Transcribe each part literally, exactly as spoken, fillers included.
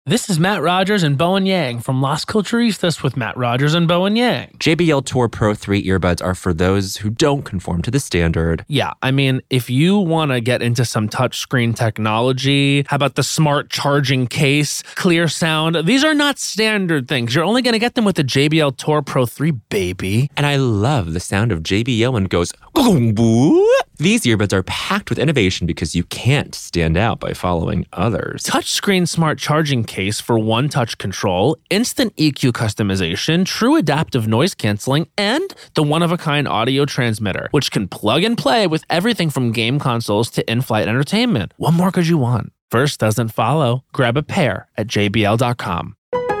This is Matt Rogers and Bowen Yang from Las Culturistas with Matt Rogers and Bowen Yang. J B L Tour Pro three earbuds are for those who don't conform to the standard. Yeah, I mean, if you want to get into some touchscreen technology, how about the smart charging case, clear sound? These are not standard things. You're only going to get them with the J B L Tour Pro three, baby. And I love the sound of J B L when it goes, boom. These earbuds are packed with innovation because you can't stand out by following others. Touchscreen smart charging case for one-touch control, instant E Q customization, true adaptive noise canceling, and the one-of-a-kind audio transmitter, which can plug and play with everything from game consoles to in-flight entertainment. What more could you want? First doesn't follow. Grab a pair at J B L dot com.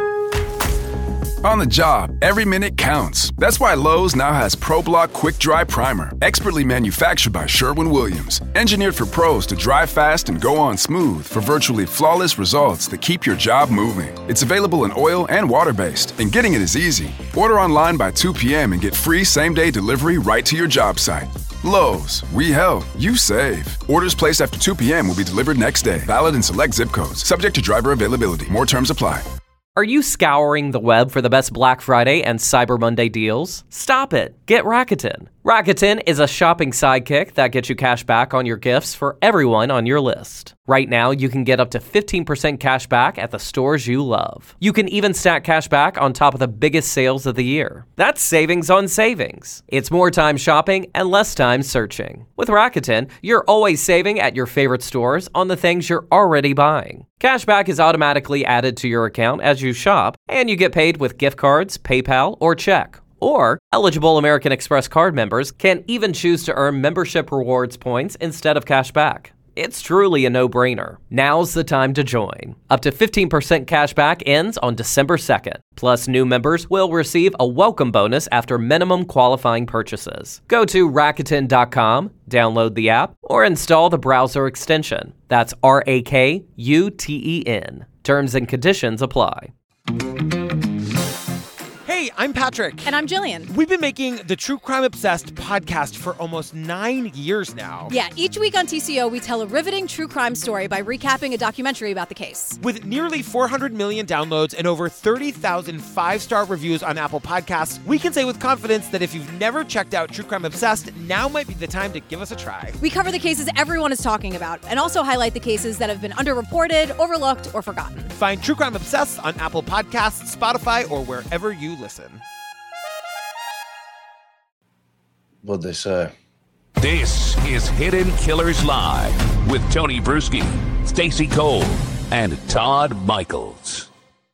On the job, every minute counts. That's why Lowe's now has ProBlock Quick Dry Primer, expertly manufactured by Sherwin-Williams. Engineered for pros to dry fast and go on smooth for virtually flawless results that keep your job moving. It's available in oil and water-based, and getting it is easy. Order online by two p.m. and get free same-day delivery right to your job site. Lowe's, we help, you save. Orders placed after two p.m. will be delivered next day. Valid in select zip codes. Subject to driver availability. More terms apply. Are you scouring the web for the best Black Friday and Cyber Monday deals? Stop it. Get Rakuten. Rakuten is a shopping sidekick that gets you cash back on your gifts for everyone on your list. Right now, you can get up to fifteen percent cash back at the stores you love. You can even stack cash back on top of the biggest sales of the year. That's savings on savings. It's more time shopping and less time searching. With Rakuten, you're always saving at your favorite stores on the things you're already buying. Cashback is automatically added to your account as you shop, and you get paid with gift cards, PayPal, or check. Or, eligible American Express card members can even choose to earn membership rewards points instead of cash back. It's truly a no-brainer. Now's the time to join. Up to fifteen percent cash back ends on December second. Plus, new members will receive a welcome bonus after minimum qualifying purchases. Go to Rakuten dot com, download the app, or install the browser extension. That's R A K U T E N. Terms and conditions apply. Hey, I'm Patrick. And I'm Jillian. We've been making the True Crime Obsessed podcast for almost nine years now. Yeah, each week on T C O, we tell a riveting true crime story by recapping a documentary about the case. With nearly four hundred million downloads and over thirty thousand five-star reviews on Apple Podcasts, we can say with confidence that if you've never checked out True Crime Obsessed, now might be the time to give us a try. We cover the cases everyone is talking about and also highlight the cases that have been underreported, overlooked, or forgotten. Find True Crime Obsessed on Apple Podcasts, Spotify, or wherever you listen. What'd they say? This is Hidden Killers Live with Tony Bruschi, Stacey Cole, and Todd Michaels.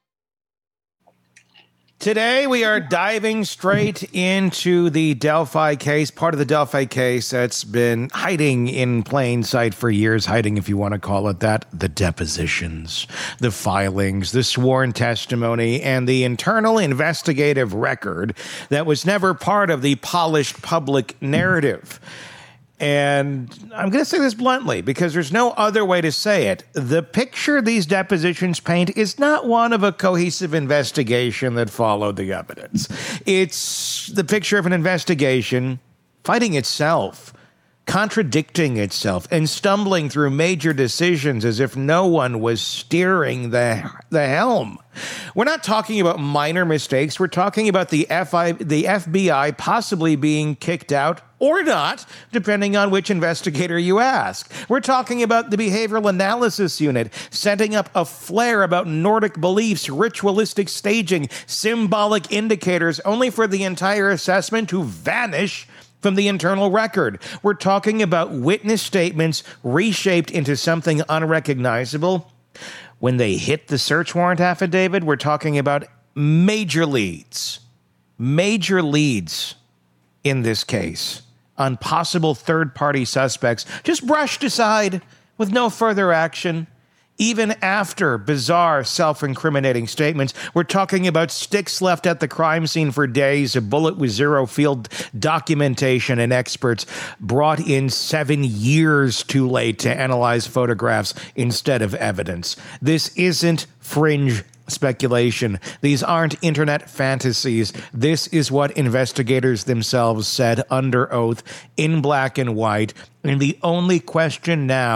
Today we are diving straight into the Delphi case, part of the Delphi case that's been hiding in plain sight for years, hiding if you want to call it that, the depositions, the filings, the sworn testimony, and the internal investigative record that was never part of the polished public narrative. And I'm going to say this bluntly because there's no other way to say it. The picture these depositions paint is not one of a cohesive investigation that followed the evidence. It's the picture of an investigation fighting itself, contradicting itself, and stumbling through major decisions as if no one was steering the, the helm. We're not talking about minor mistakes. We're talking about the F I, the F B I possibly being kicked out or not, depending on which investigator you ask. We're talking about the Behavioral Analysis Unit setting up a flare about Nordic beliefs, ritualistic staging, symbolic indicators, only for the entire assessment to vanish from the internal record. We're talking about witness statements reshaped into something unrecognizable. When they hit the search warrant affidavit, we're talking about major leads, major leads in this case on possible third-party suspects just brushed aside with no further action. Even after bizarre self-incriminating statements, we're talking about sticks left at the crime scene for days, a bullet with zero field documentation, and experts brought in seven years too late to analyze photographs instead of evidence. This isn't fringe speculation. These aren't internet fantasies. This is what investigators themselves said under oath in black and white. And the only question now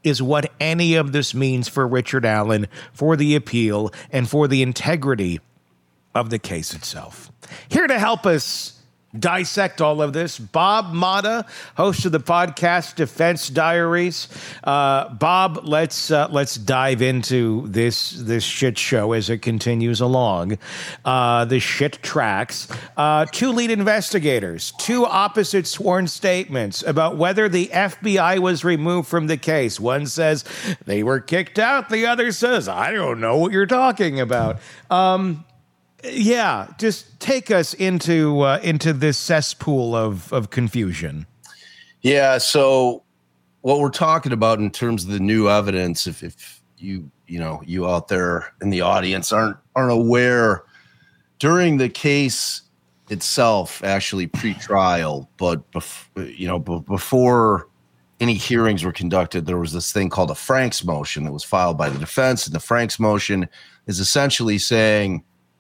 is what any of this means for Richard Allen, for the appeal, and for the integrity of the case itself. Here to help us dissect all of this, Bob Motta, host of the podcast Defense Diaries. Uh, Bob, let's uh, let's dive into this this shit show as it continues along. Uh, the shit tracks. Uh, two lead investigators, two opposite sworn statements about whether the F B I was removed from the case. One says they were kicked out. The other says, I don't know what you're talking about. Um, Yeah, just take us into uh, into this cesspool of, of confusion. Yeah, so what we're talking about in terms of the new evidence, if, if you you know you out there in the audience aren't aren't aware, during the case itself, actually pre-trial, but bef- you know b- before any hearings were conducted, there was this thing called a Franks motion that was filed by the defense, and the Franks motion is essentially saying,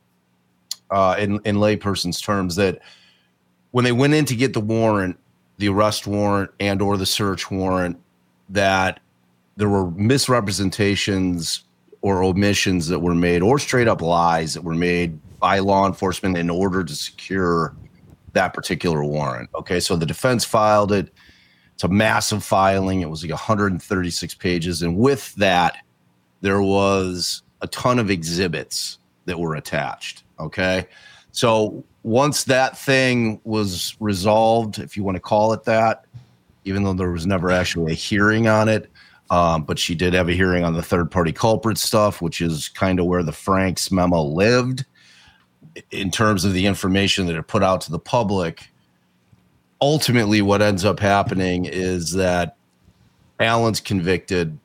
Uh, in, in layperson's terms, that when they went in to get the warrant, the arrest warrant and or the search warrant, that there were misrepresentations or omissions that were made, or straight up lies that were made by law enforcement in order to secure that particular warrant. Okay, so the defense filed it. It's a massive filing. It was like one hundred thirty-six pages. And with that, there was a ton of exhibits that were attached. Okay. So once that thing was resolved, if you want to call it that, even though there was never actually a hearing on it, um, but she did have a hearing on the third party culprit stuff, which is kind of where the Franks memo lived in terms of the information that it put out to the public. Ultimately, what ends up happening is that Allen's convicted,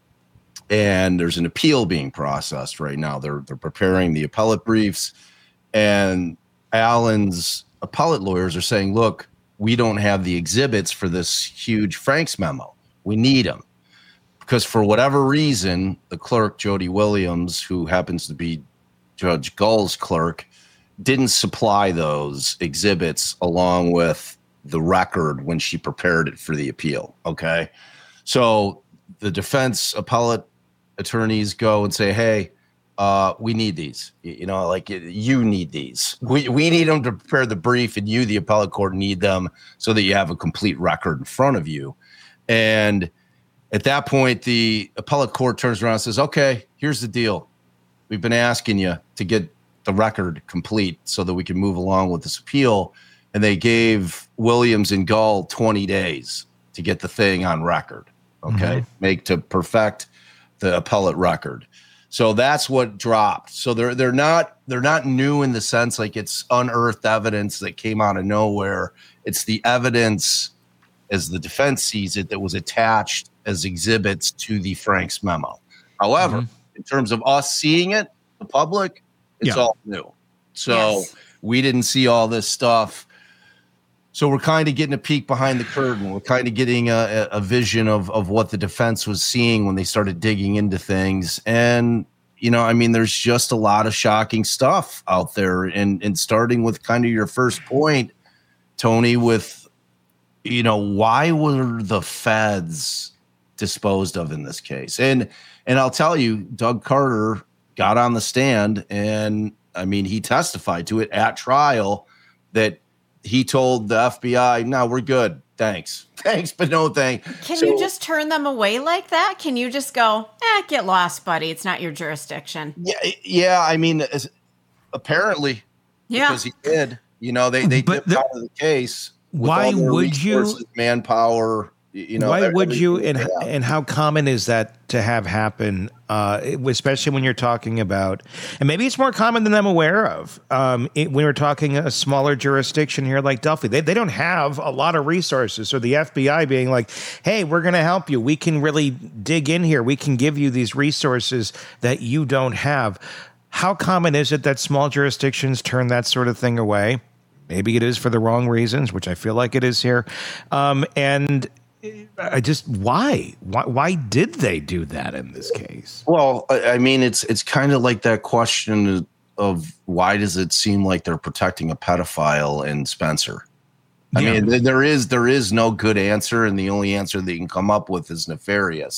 and there's an appeal being processed right now. They're they're preparing the appellate briefs, and Allen's appellate lawyers are saying, look, we don't have the exhibits for this huge Franks memo. We need them. Because for whatever reason, the clerk, Jody Williams, who happens to be Judge Gull's clerk, didn't supply those exhibits along with the record when she prepared it for the appeal. Okay. So the defense appellate attorneys go and say, hey, uh, we need these, you know, like you need these. We, we need them to prepare the brief, and you, the appellate court, need them so that you have a complete record in front of you. And at that point, the appellate court turns around and says, okay, here's the deal. We've been asking you to get the record complete so that we can move along with this appeal. And they gave Williams and Gull twenty days to get the thing on record. Okay. Mm-hmm. Make to perfect the appellate record. So that's what dropped. So they're they're not they're not new in the sense like it's unearthed evidence that came out of nowhere. It's the evidence, as the defense sees it, that was attached as exhibits to the Franks memo. However, mm-hmm. in terms of us seeing it, the public, it's yeah. all new. So yes. we didn't see all this stuff. So we're kind of getting a peek behind the curtain. We're kind of getting a, a vision of, of what the defense was seeing when they started digging into things. And, you know, I mean, there's just a lot of shocking stuff out there. And, and starting with kind of your first point, Tony, with, you know, why were the feds disposed of in this case? And, and I'll tell you, Doug Carter got on the stand, and I mean, he testified to it at trial that he told the F B I, no, we're good. Thanks. Thanks, but no thank. Can so, you just turn them away like that? Can you just go, eh, get lost, buddy. It's not your jurisdiction. Yeah, yeah. I mean, apparently, yeah. because he did. You know, they, they dipped the, out of the case. Why would you? Manpower. You know, why would you? And yeah. and how common is that to have happen? Uh, especially when you're talking about, and maybe it's more common than I'm aware of. Um, it, when we're talking a smaller jurisdiction here like Delphi, they they don't have a lot of resources. So the F B I being like, "Hey, we're going to help you. We can really dig in here. We can give you these resources that you don't have." How common is it that small jurisdictions turn that sort of thing away? Maybe it is for the wrong reasons, which I feel like it is here. Um, and I just why? why why did they do that in this case? Well, I mean, it's it's kind of like that question of why does it seem like they're protecting a pedophile in Spencer? I yeah. mean, there is there is no good answer, and the only answer that you can come up with is nefarious.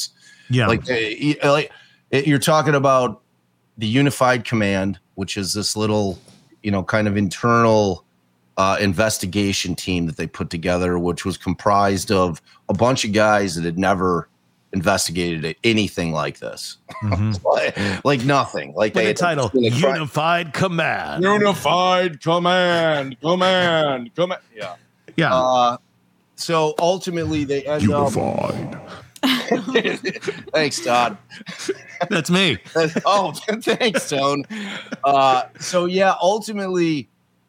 Yeah. Like, uh, like you're talking about the Unified Command, which is this little, you know, kind of internal uh, investigation team that they put together, which was comprised of a bunch of guys that had never investigated anything like this. Mm-hmm. like, like nothing. Like With they the title Unified Command. Unified Command. Command. Command. Yeah. Yeah. Uh, so ultimately they end Unified. up. Thanks, Todd. That's me. Oh, thanks, Tone. Uh, so yeah, ultimately,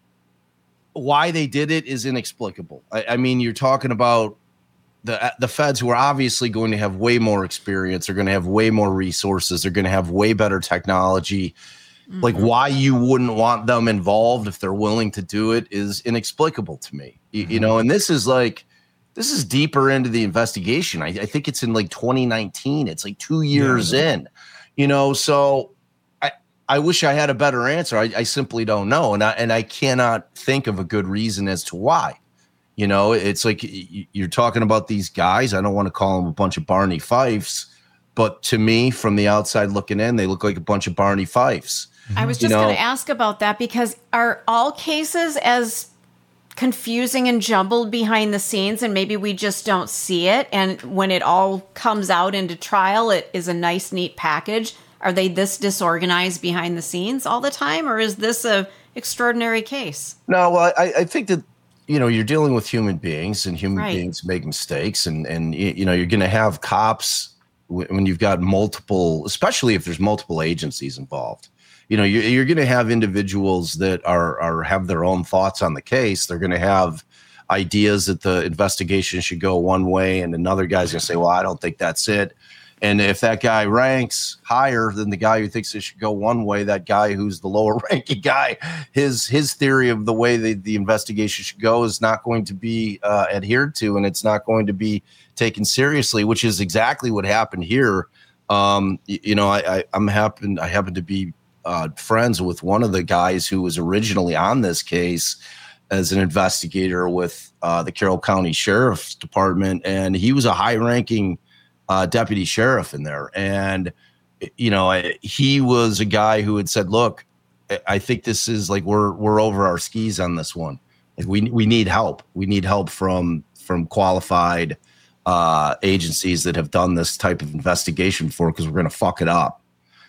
why they did it is inexplicable. I, I mean, you're talking about the the feds, who are obviously going to have way more experience. They're going to have way more resources. They're going to have way better technology. Mm-hmm. Like, why you wouldn't want them involved if they're willing to do it is inexplicable to me. You, mm-hmm. you know, and this is like. This is deeper into the investigation. I, I think it's in like twenty nineteen. It's like two years yeah. in, you know, so I, I wish I had a better answer. I, I simply don't know. And I, and I cannot think of a good reason as to why. You know, it's like you're talking about these guys. I don't want to call them a bunch of Barney Fifes, but to me, from the outside looking in, they look like a bunch of Barney Fifes. I was just going to ask about that, because are all cases as confusing and jumbled behind the scenes, and maybe we just don't see it, and when it all comes out into trial, it is a nice, neat package? Are they this disorganized behind the scenes all the time, or is this a extraordinary case? No, well, I, I think that, you know, you're dealing with human beings, and human right. beings make mistakes, and and you know, you're going to have cops when you've got multiple, especially if there's multiple agencies involved. You know, you're, you're going to have individuals that are are have their own thoughts on the case. They're going to have ideas that the investigation should go one way, and another guy's going to say, well, I don't think that's it. And if that guy ranks higher than the guy who thinks it should go one way, that guy who's the lower ranking guy, his his theory of the way the, the investigation should go is not going to be uh, adhered to, and it's not going to be taken seriously, which is exactly what happened here. Um, you, you know, I, I, I'm happen I happen to be Uh, friends with one of the guys who was originally on this case as an investigator with uh, the Carroll County Sheriff's Department, and he was a high-ranking uh, deputy sheriff in there. And you know, I, he was a guy who had said, "Look, I think this is like we're we're over our skis on this one. Like we we need help. We need help from from qualified uh, agencies that have done this type of investigation before, because we're going to fuck it up."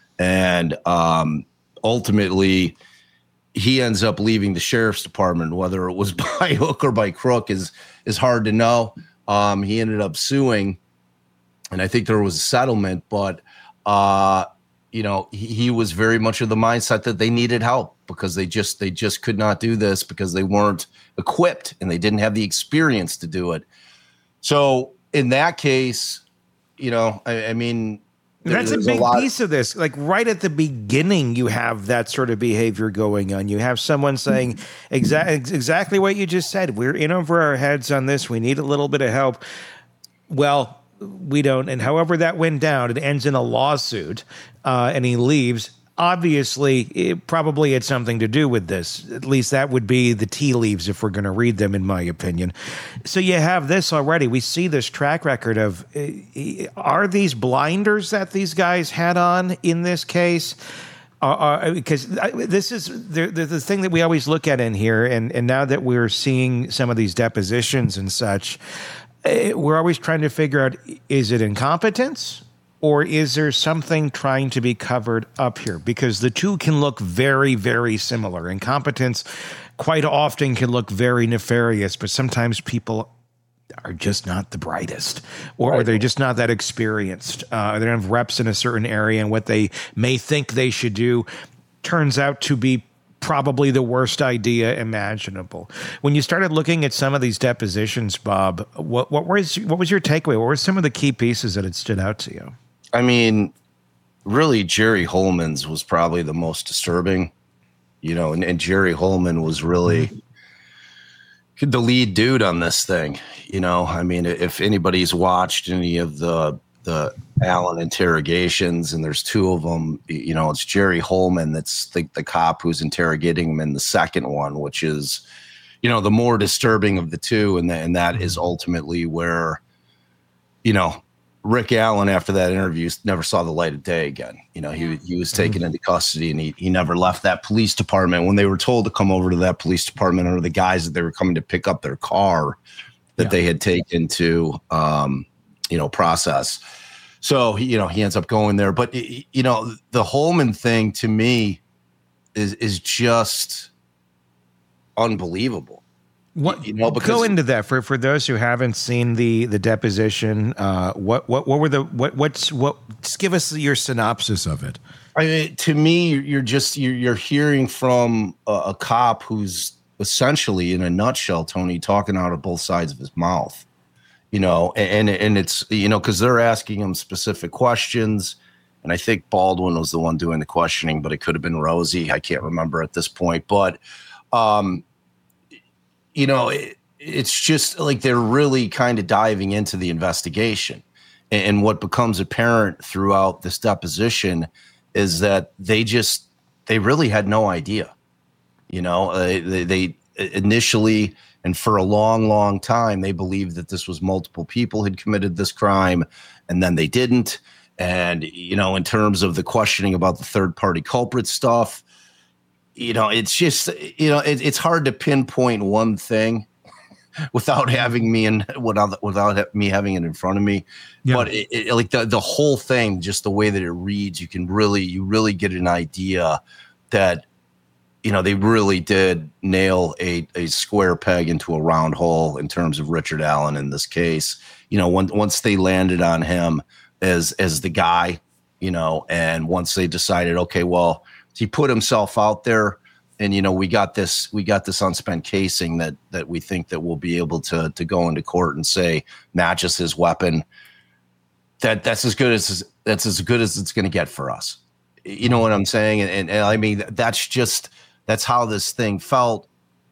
And um, ultimately, he ends up leaving the sheriff's department. Whether it was by hook or by crook is is hard to know. Um, he ended up suing, and I think there was a settlement. But uh, you know, he, he was very much of the mindset that they needed help, because they just they just could not do this because they weren't equipped and they didn't have the experience to do it. So in that case, you know, I, I mean. That's a big a piece of this. Like right at the beginning, you have that sort of behavior going on. You have someone saying exa- exactly what you just said. We're in over our heads on this. We need a little bit of help. Well, we don't. And however that went down, it ends in a lawsuit, uh, and he leaves. Obviously, it probably had something to do with this. At least that would be the tea leaves if we're going to read them, in my opinion. So you have this already. We see this track record of, uh, are these blinders that these guys had on in this case? Uh, because this is the, the, the thing that we always look at in here, and, and now that we're seeing some of these depositions and such, uh, we're always trying to figure out, is it incompetence? Or is there something trying to be covered up here? Because the two can look very, very similar. Incompetence quite often can look very nefarious, but sometimes people are just not the brightest, or, right. or they're just not that experienced. Uh, they don't have reps in a certain area, and what they may think they should do turns out to be probably the worst idea imaginable. When you started looking at some of these depositions, Bob, what, what was what was your takeaway? What were some of the key pieces that had stood out to you? I mean, really, Jerry Holman's was probably the most disturbing, you know, and, and Jerry Holman was really mm-hmm. the lead dude on this thing. You know, I mean, if anybody's watched any of the the Allen interrogations, and there's two of them, you know, it's Jerry Holman that's the, the cop who's interrogating him in the second one, which is, you know, the more disturbing of the two. And, the, and that is ultimately where, you know, Rick Allen, after that interview, never saw the light of day again. You know, he he was taken into custody, and he he never left that police department. When they were told to come over to that police department, or the guys that they were coming to pick up their car that yeah. they had taken to, um, you know, process. So he, you know, he ends up going there. But you know, the Holman thing to me is is just unbelievable. What, you know, because, go into that for, for those who haven't seen the the deposition. Uh, what what what were the what what's what? Just give us your synopsis of it. I mean, to me, you're just you're, you're hearing from a, a cop who's essentially, in a nutshell, Tony, talking out of both sides of his mouth. You know, and and it's you know because they're asking him specific questions, and I think Baldwin was the one doing the questioning, but it could have been Rosie. I can't remember at this point, but. Um, You know, it, it's just like they're really kind of diving into the investigation. And, and what becomes apparent throughout this deposition is that they just, they really had no idea. You know, uh, they, they initially, and for a long, long time, they believed that this was multiple people had committed this crime, and then they didn't. And, you know, in terms of the questioning about the third party culprit stuff, you know, it's just, you know, it, it's hard to pinpoint one thing without having me in without without me having it in front of me. Yeah. But it, it, like the the whole thing, just the way that it reads, you can really you really get an idea that, you know, they really did nail a a square peg into a round hole in terms of Richard Allen in this case. You know, when, once they landed on him as as the guy, you know, and once they decided, okay, well. He put himself out there, and you know we got this we got this unspent casing that that we think that we'll be able to to go into court and say matches his weapon. That that's as good as that's as good as it's going to get for us. You know what I'm saying? And, and, and I mean that's just that's how this thing felt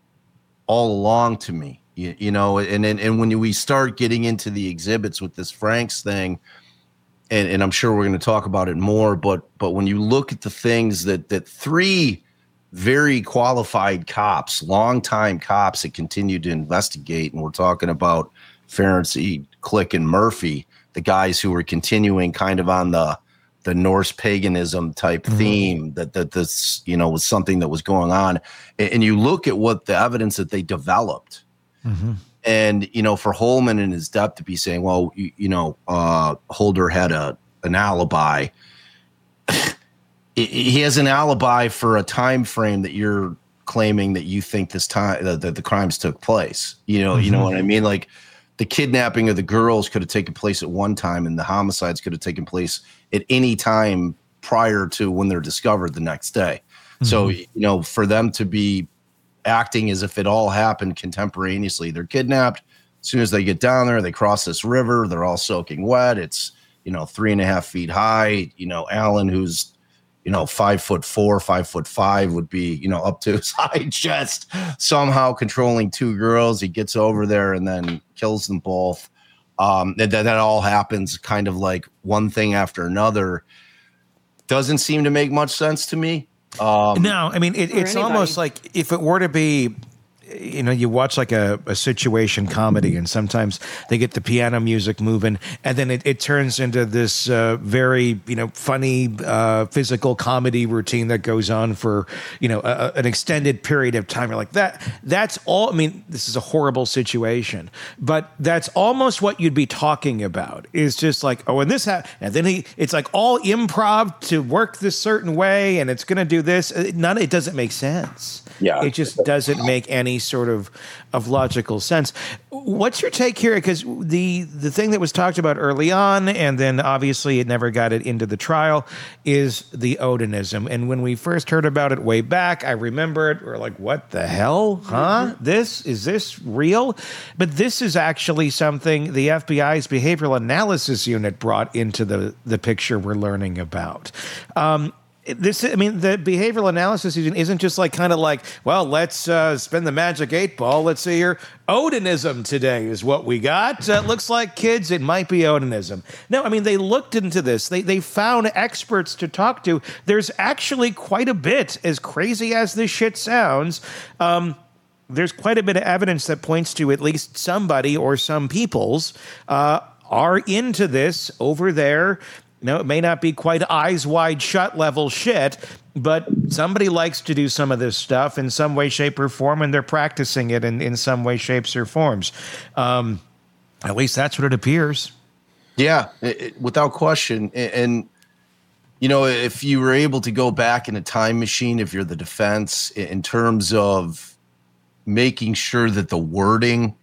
all along to me. You, you know, and, and and when we start getting into the exhibits with this Franks thing. And, and I'm sure we're going to talk about it more, but but when you look at the things that that three very qualified cops, longtime cops that continue to investigate, and we're talking about Ferenczi, Click, and Murphy, the guys who were continuing kind of on the the Norse paganism type mm-hmm. theme that that this you know was something that was going on, and, and you look at what the evidence that they developed. Mm-hmm. And, you know, for Holman and his depth to be saying, well, you, you know, uh, Holder had a an alibi. He has an alibi for a time frame that you're claiming that you think this time that the, the crimes took place. You know, mm-hmm. you know what I mean? Like the kidnapping of the girls could have taken place at one time, and the homicides could have taken place at any time prior to when they're discovered the next day. Mm-hmm. So, you know, for them to be acting as if it all happened contemporaneously. They're kidnapped. As soon as they get down there, they cross this river. They're all soaking wet. It's, you know, three and a half feet high. You know, Allen, who's, you know, five foot four, five foot five, would be, you know, up to his high chest, somehow controlling two girls. He gets over there and then kills them both. Um, that, that all happens kind of like one thing after another. Doesn't seem to make much sense to me. Um, no, I mean, it, it's anybody. almost like if it were to be, you know, you watch like a, a situation comedy, and sometimes they get the piano music moving, and then it, it turns into this uh, very, you know, funny uh, physical comedy routine that goes on for, you know, a, an extended period of time. You're like, that, that's all. I mean, this is a horrible situation, but that's almost what you'd be talking about. Is just like, oh, and this happened, and then he, it's like all improv to work this certain way, and it's going to do this. None, it doesn't make sense. Yeah, it just doesn't make any sort of, of logical sense. What's your take here? Because the the thing that was talked about early on, and then obviously it never got it into the trial, is the Odinism. And when we first heard about it way back, I remember it. We're like, what the hell? Huh? Mm-hmm. This? Is this real? But this is actually something the F B I's Behavioral Analysis Unit brought into the, the picture we're learning about. Um, This, I mean, the behavioral analysis isn't just like kind of like, well, let's uh, spin the magic eight ball. Let's see here. Odinism today is what we got. Uh, looks like, kids, it might be Odinism. No, I mean, they looked into this. They they found experts to talk to. There's actually quite a bit, as crazy as this shit sounds. Um, there's quite a bit of evidence that points to at least somebody or some people's uh, are into this over there. You know, it may not be quite eyes wide shut level shit, but somebody likes to do some of this stuff in some way, shape, or form, and they're practicing it in, in some way, shapes, or forms. Um, at least that's what it appears. Yeah, it, it, without question. And, and, you know, if you were able to go back in a time machine, if you're the defense, in terms of making sure that the wording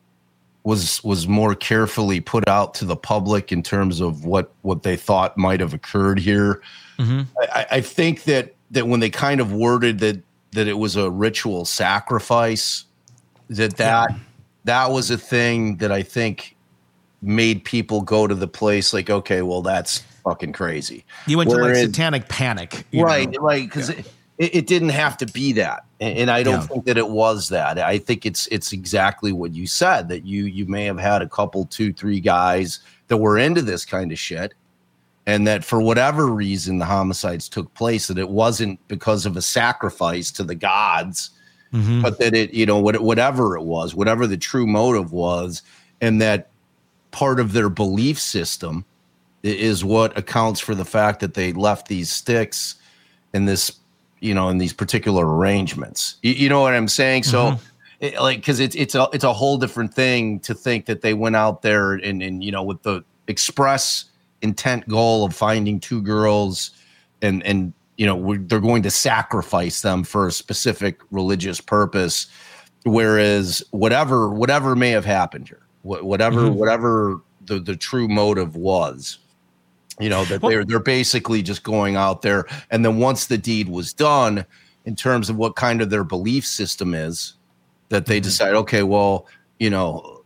was was more carefully put out to the public in terms of what, what they thought might have occurred here. Mm-hmm. I, I think that that when they kind of worded that that it was a ritual sacrifice, that that, yeah. that was a thing that I think made people go to the place like, okay, well, that's fucking crazy. You went Whereas, to like satanic panic. Right, know? right, because yeah. it, it didn't have to be that. And, and I don't yeah. think that it was that. I think it's it's exactly what you said, that you you may have had a couple, two, three guys that were into this kind of shit, and that for whatever reason the homicides took place, that it wasn't because of a sacrifice to the gods, mm-hmm. but that it, you know, what, whatever it was, whatever the true motive was, and that part of their belief system is what accounts for the fact that they left these sticks in this, you know, in these particular arrangements. You, you know what I'm saying? So, mm-hmm. it, like, because it's it's a it's a whole different thing to think that they went out there and and you know with the express intent goal of finding two girls, and and you know we're, they're going to sacrifice them for a specific religious purpose, whereas whatever whatever may have happened here, wh- whatever mm-hmm. whatever the the true motive was. You know, that they're they're basically just going out there, and then once the deed was done, in terms of what kind of their belief system is, that they decide, okay, well, you know,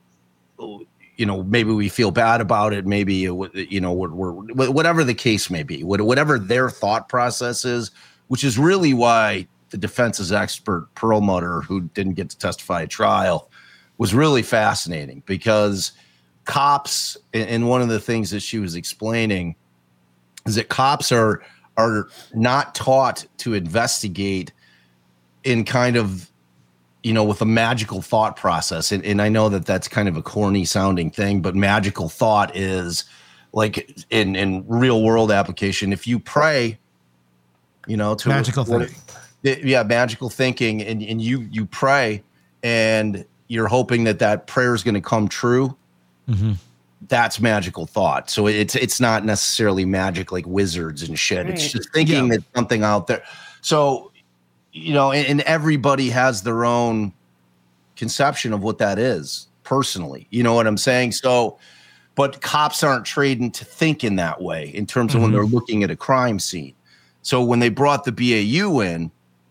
you know, maybe we feel bad about it, maybe you know, we're, we're whatever the case may be, whatever their thought process is, which is really why the defense's expert Perlmutter, who didn't get to testify at trial, was really fascinating, because cops, and one of the things that she was explaining is that cops are are not taught to investigate in kind of, you know, with a magical thought process. And, and I know that that's kind of a corny sounding thing, but magical thought is like in, in real world application. If you pray, you know, to magical thinking. Yeah, magical thinking. And, and you, you pray and you're hoping that that prayer is going to come true. Mm-hmm. That's magical thought. So it's it's not necessarily magic like wizards and shit. Right. It's just thinking yeah. that something out there. So, you know, and, and everybody has their own conception of what that is personally. You know what I'm saying? So, but cops aren't trained to think in that way in terms of mm-hmm. when they're looking at a crime scene. So when they brought the B A U in,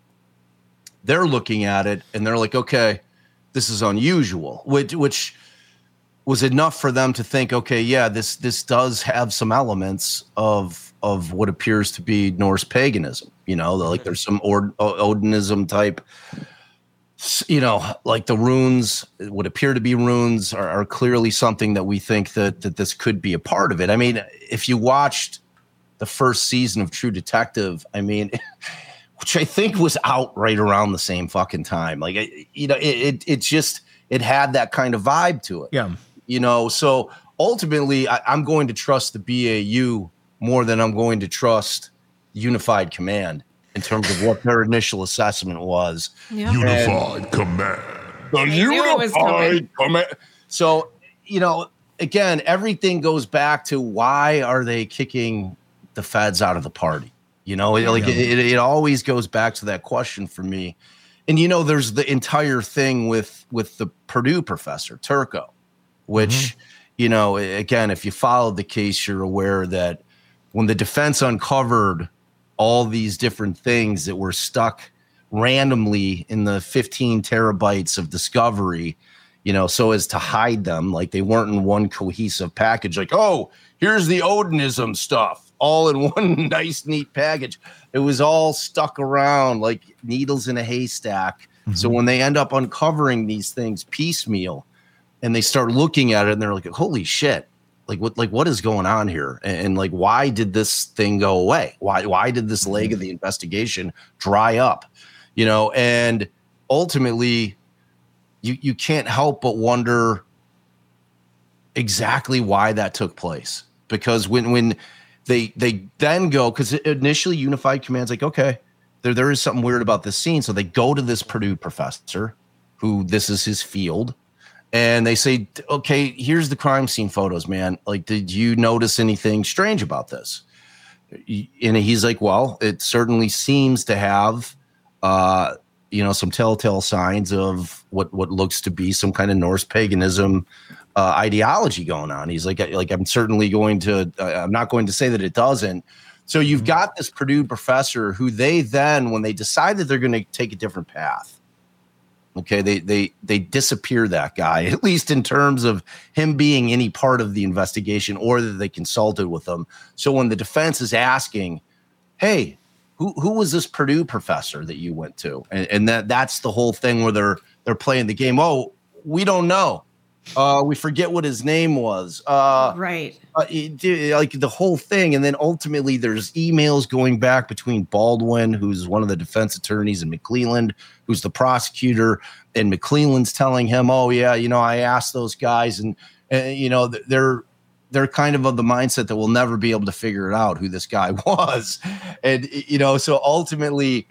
they're looking at it and they're like, okay, this is unusual, which which was enough for them to think, okay, yeah, this this does have some elements of of what appears to be Norse paganism. You know, like there's some Od- Odinism type, you know, like the runes, what appear to be runes are, are clearly something that we think that that this could be a part of it. I mean, if you watched the first season of True Detective, I mean, which I think was out right around the same fucking time. Like, you know, it it, it just, it had that kind of vibe to it. Yeah. You know, so ultimately, I, I'm going to trust the B A U more than I'm going to trust Unified Command in terms of what their initial assessment was. Yeah. Unified and Command. The Unified Command. So, you know, again, everything goes back to why are they kicking the feds out of the party? You know, yeah. like it, it always goes back to that question for me. And, you know, there's the entire thing with with the Purdue professor, Turco. Which, mm-hmm. you know, again, if you followed the case, you're aware that when the defense uncovered all these different things that were stuck randomly in the fifteen terabytes of discovery, you know, so as to hide them, like they weren't in one cohesive package, like, oh, here's the Odinism stuff, all in one nice, neat package. It was all stuck around like needles in a haystack. Mm-hmm. So when they end up uncovering these things piecemeal, and they start looking at it and they're like, holy shit, like what, like what is going on here? And, and like, why did this thing go away? Why, why did this leg of the investigation dry up? You know, and ultimately you, you can't help but wonder exactly why that took place. Because when when they they then go, because initially Unified Command's like, okay, there there is something weird about this scene. So they go to this Purdue professor, who this is his field, and they say, okay, here's the crime scene photos, man. Like, did you notice anything strange about this? And he's like, well, it certainly seems to have, uh, you know, some telltale signs of what, what looks to be some kind of Norse paganism uh, ideology going on. He's like, like, I'm certainly going to, uh, I'm not going to say that it doesn't. So you've got this Purdue professor who they then, when they decide that they're going to take a different path, okay, they they they disappear that guy, at least in terms of him being any part of the investigation, or that they consulted with him. So when the defense is asking, hey, who who was this Purdue professor that you went to? And, and that that's the whole thing where they're they're playing the game. Oh, we don't know. Uh, we forget what his name was. Uh, right. Uh, it, like the whole thing. And then ultimately there's emails going back between Baldwin, who's one of the defense attorneys, and McClelland, who's the prosecutor. And McClelland's telling him, oh, yeah, you know, I asked those guys, and, and you know, they're they're kind of of the mindset that we'll never be able to figure it out who this guy was. And, you know, so ultimately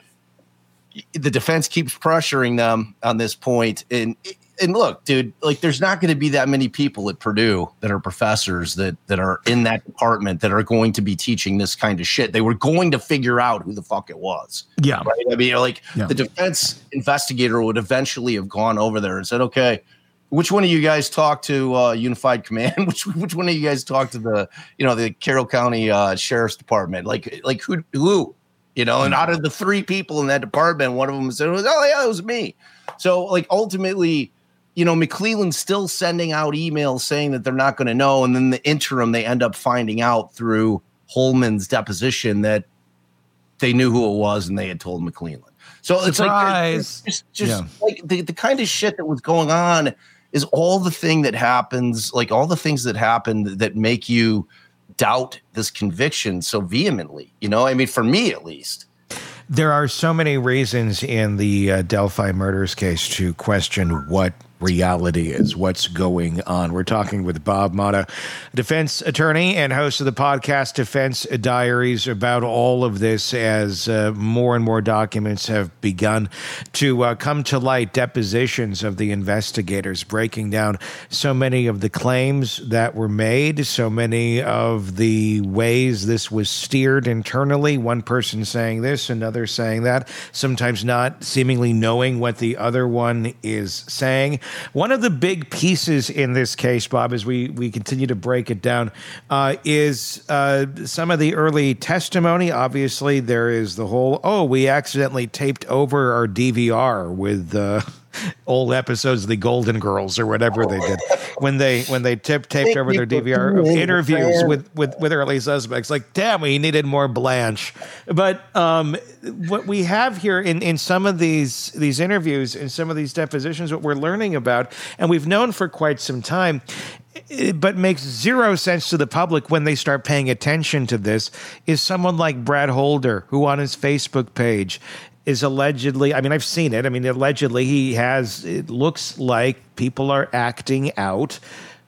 the defense keeps pressuring them on this point. And And look, dude, like there's not going to be that many people at Purdue that are professors that that are in that department that are going to be teaching this kind of shit. They were going to figure out who the fuck it was. Yeah. Right? I mean, like yeah. the defense investigator would eventually have gone over there and said, okay, which one of you guys talked to uh, Unified Command? which which one of you guys talked to the, you know, the Carroll County uh, Sheriff's Department? Like, like who, who, you know, and out of the three people in that department, one of them said, oh, yeah, it was me. So like ultimately, you know, McClelland's still sending out emails saying that they're not going to know. And then the interim, they end up finding out through Holman's deposition that they knew who it was and they had told McClelland. So it's Surprise. like, just, just Yeah. like the, the kind of shit that was going on is all the thing that happens, like all the things that happen that make you doubt this conviction so vehemently, you know, I mean, for me, at least. There are so many reasons in the uh, Delphi murders case to question what reality is, what's going on. We're talking with Bob Motta, defense attorney and host of the podcast Defense Diaries, about all of this as uh, more and more documents have begun to uh, come to light, depositions of the investigators breaking down so many of the claims that were made, so many of the ways this was steered internally, one person saying this, another saying that, sometimes not seemingly knowing what the other one is saying. One of the big pieces in this case, Bob, as we, we continue to break it down, uh, is uh, some of the early testimony. Obviously, there is the whole, oh, we accidentally taped over our D V R with uh, old episodes of the Golden Girls or whatever they did when they when they tip, taped over their D V R of interviews with, with, with early suspects. Like, damn, we needed more Blanche. But um, what we have here in, in some of these these interviews, in some of these depositions, what we're learning about, and we've known for quite some time, but makes zero sense to the public when they start paying attention to this, is someone like Brad Holder, who on his Facebook page is allegedly, I mean, I've seen it. I mean, allegedly he has, it looks like people are acting out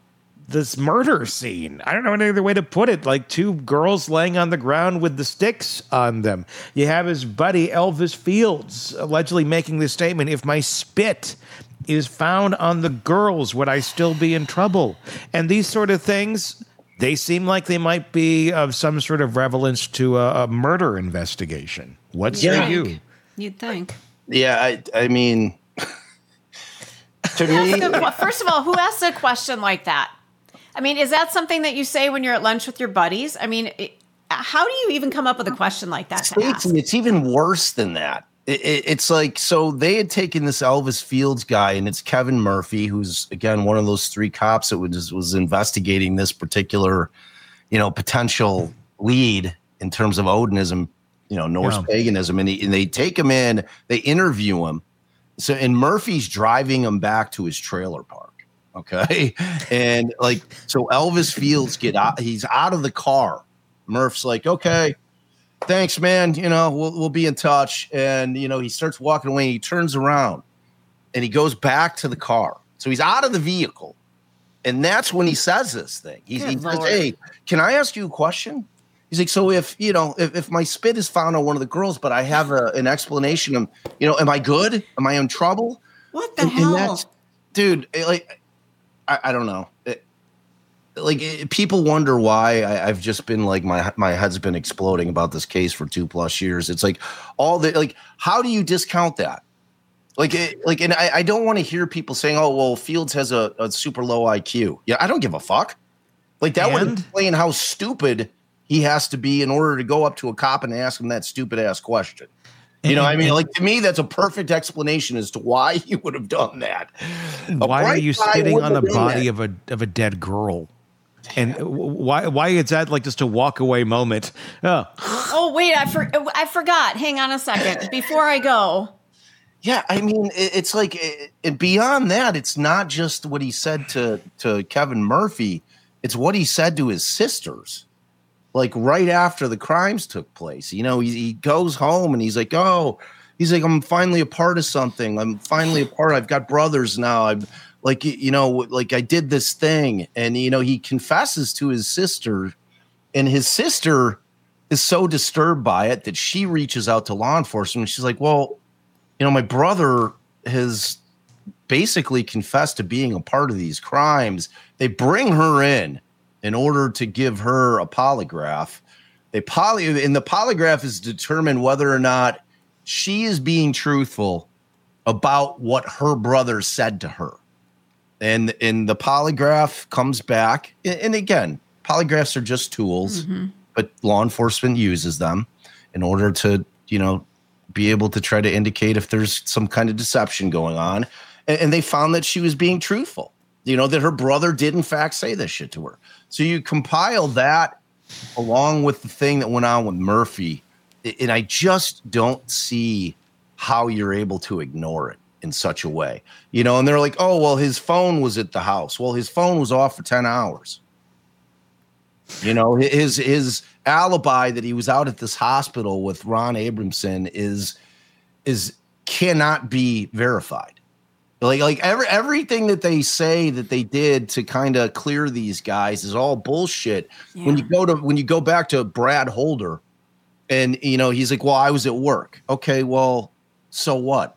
this murder scene. I don't know any other way to put it. Like two girls laying on the ground with the sticks on them. You have his buddy Elvis Fields allegedly making this statement, if my spit is found on the girls, would I still be in trouble? And these sort of things, they seem like they might be of some sort of relevance to a, a murder investigation. What's Yeah. you? You'd think. Yeah, I, I mean, to me, That's a good que- First of all, who asks a question like that? I mean, is that something that you say when you're at lunch with your buddies? I mean, it, how do you even come up with a question like that to ask? Stacey, it's even worse than that. It, it, it's like, so they had taken this Elvis Fields guy, and it's Kevin Murphy, who's, again, one of those three cops that was, was investigating this particular, you know, potential lead in terms of Odinism, you know, Norse Yeah. paganism. And, he, and they take him in, they interview him. So, and Murphy's driving him back to his trailer park. Okay. And like, so Elvis Fields get out, he's out of the car. Murph's like, okay, thanks, man. You know, we'll, we'll be in touch. And, you know, he starts walking away and he turns around and he goes back to the car. So he's out of the vehicle And that's when he says this thing. He, he says, Lord. hey, can I ask you a question? He's like, so if, you know, if, if my spit is found on one of the girls, but I have a, an explanation of, you know, am I good? Am I in trouble? What the and, hell? And that's, dude, it, like, I, I don't know. It, like it, people wonder why I, I've just been like, my, my head's been exploding about this case for two plus years. It's like all the, like, how do you discount that? Like, it, like, and I, I don't want to hear people saying, oh, well, Fields has a, a super low I Q. Yeah. I don't give a fuck. Like that would explain how stupid he has to be in order to go up to a cop and ask him that stupid ass question. You know, I mean, like to me, that's a perfect explanation as to why he would have done that. Why are you spitting on the body of a of a dead girl? And why why is that like just a walk away moment? Oh, oh wait, I for, I forgot. Hang on a second before I go. Yeah, I mean, it, it's like it, it, beyond that, it's not just what he said to to Kevin Murphy. It's what he said to his sisters. Like right after the crimes took place, you know, he, he goes home and he's like, oh, he's like, I'm finally a part of something. I'm finally a part. I've got brothers now. I'm like, you know, like I did this thing. And, you know, he confesses to his sister, and his sister is so disturbed by it that she reaches out to law enforcement. She's like, well, you know, my brother has basically confessed to being a part of these crimes. They bring her in. In order to give her a polygraph, they poly and the polygraph is determined whether or not she is being truthful about what her brother said to her. And, and the polygraph comes back. And again, polygraphs are just tools, mm-hmm. but law enforcement uses them in order to, you know, be able to try to indicate if there's some kind of deception going on. And, and they found that she was being truthful, you know, that her brother did in fact say this shit to her. So you compile that along with the thing that went on with Murphy, and I just don't see how you're able to ignore it in such a way. You know, and they're like, oh, well, his phone was at the house. Well, his phone was off for ten hours. You know, his his alibi that he was out at this hospital with Ron Abramson is is cannot be verified. Like, like every everything that they say that they did to kind of clear these guys is all bullshit. Yeah. When you go to when you go back to Brad Holder, and you know he's like, "Well, I was at work." Okay, well, so what?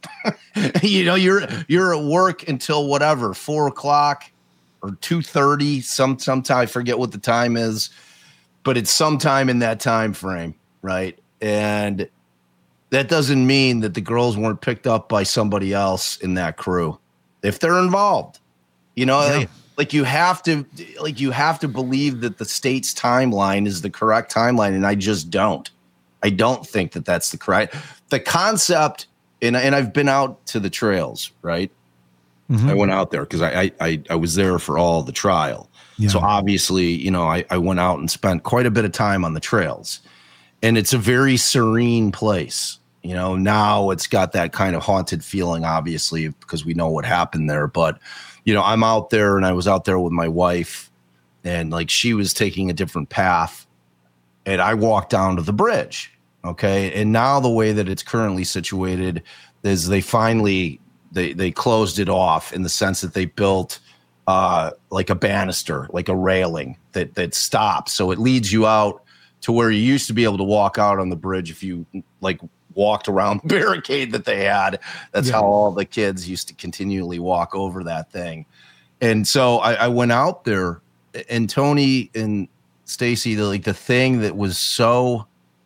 you know, you're you're at work until whatever four o'clock or two thirty. Some sometime I forget what the time is, but it's sometime in that time frame, right? And that doesn't mean that the girls weren't picked up by somebody else in that crew if they're involved. You know, yeah. like, like you have to like you have to believe that the state's timeline is the correct timeline, and I just don't. I don't think that that's the correct the concept. And and I've been out to the trails, right? Mm-hmm. I went out there because I, I I was there for all the trial. Yeah. So obviously, you know, I, I went out and spent quite a bit of time on the trails, and it's a very serene place. You know, now it's got that kind of haunted feeling, obviously, because we know what happened there. But, you know, I'm out there and I was out there with my wife, and like she was taking a different path, and I walked down to the bridge. Okay. And now the way that it's currently situated is they finally they they closed it off in the sense that they built uh, like a banister, like a railing that that stops. So it leads you out to where you used to be able to walk out on the bridge if you like walked around the barricade that they had. That's yeah. how all the kids used to continually walk over that thing. And so I, I went out there, and Tony and Stacy, the, like the thing that was so,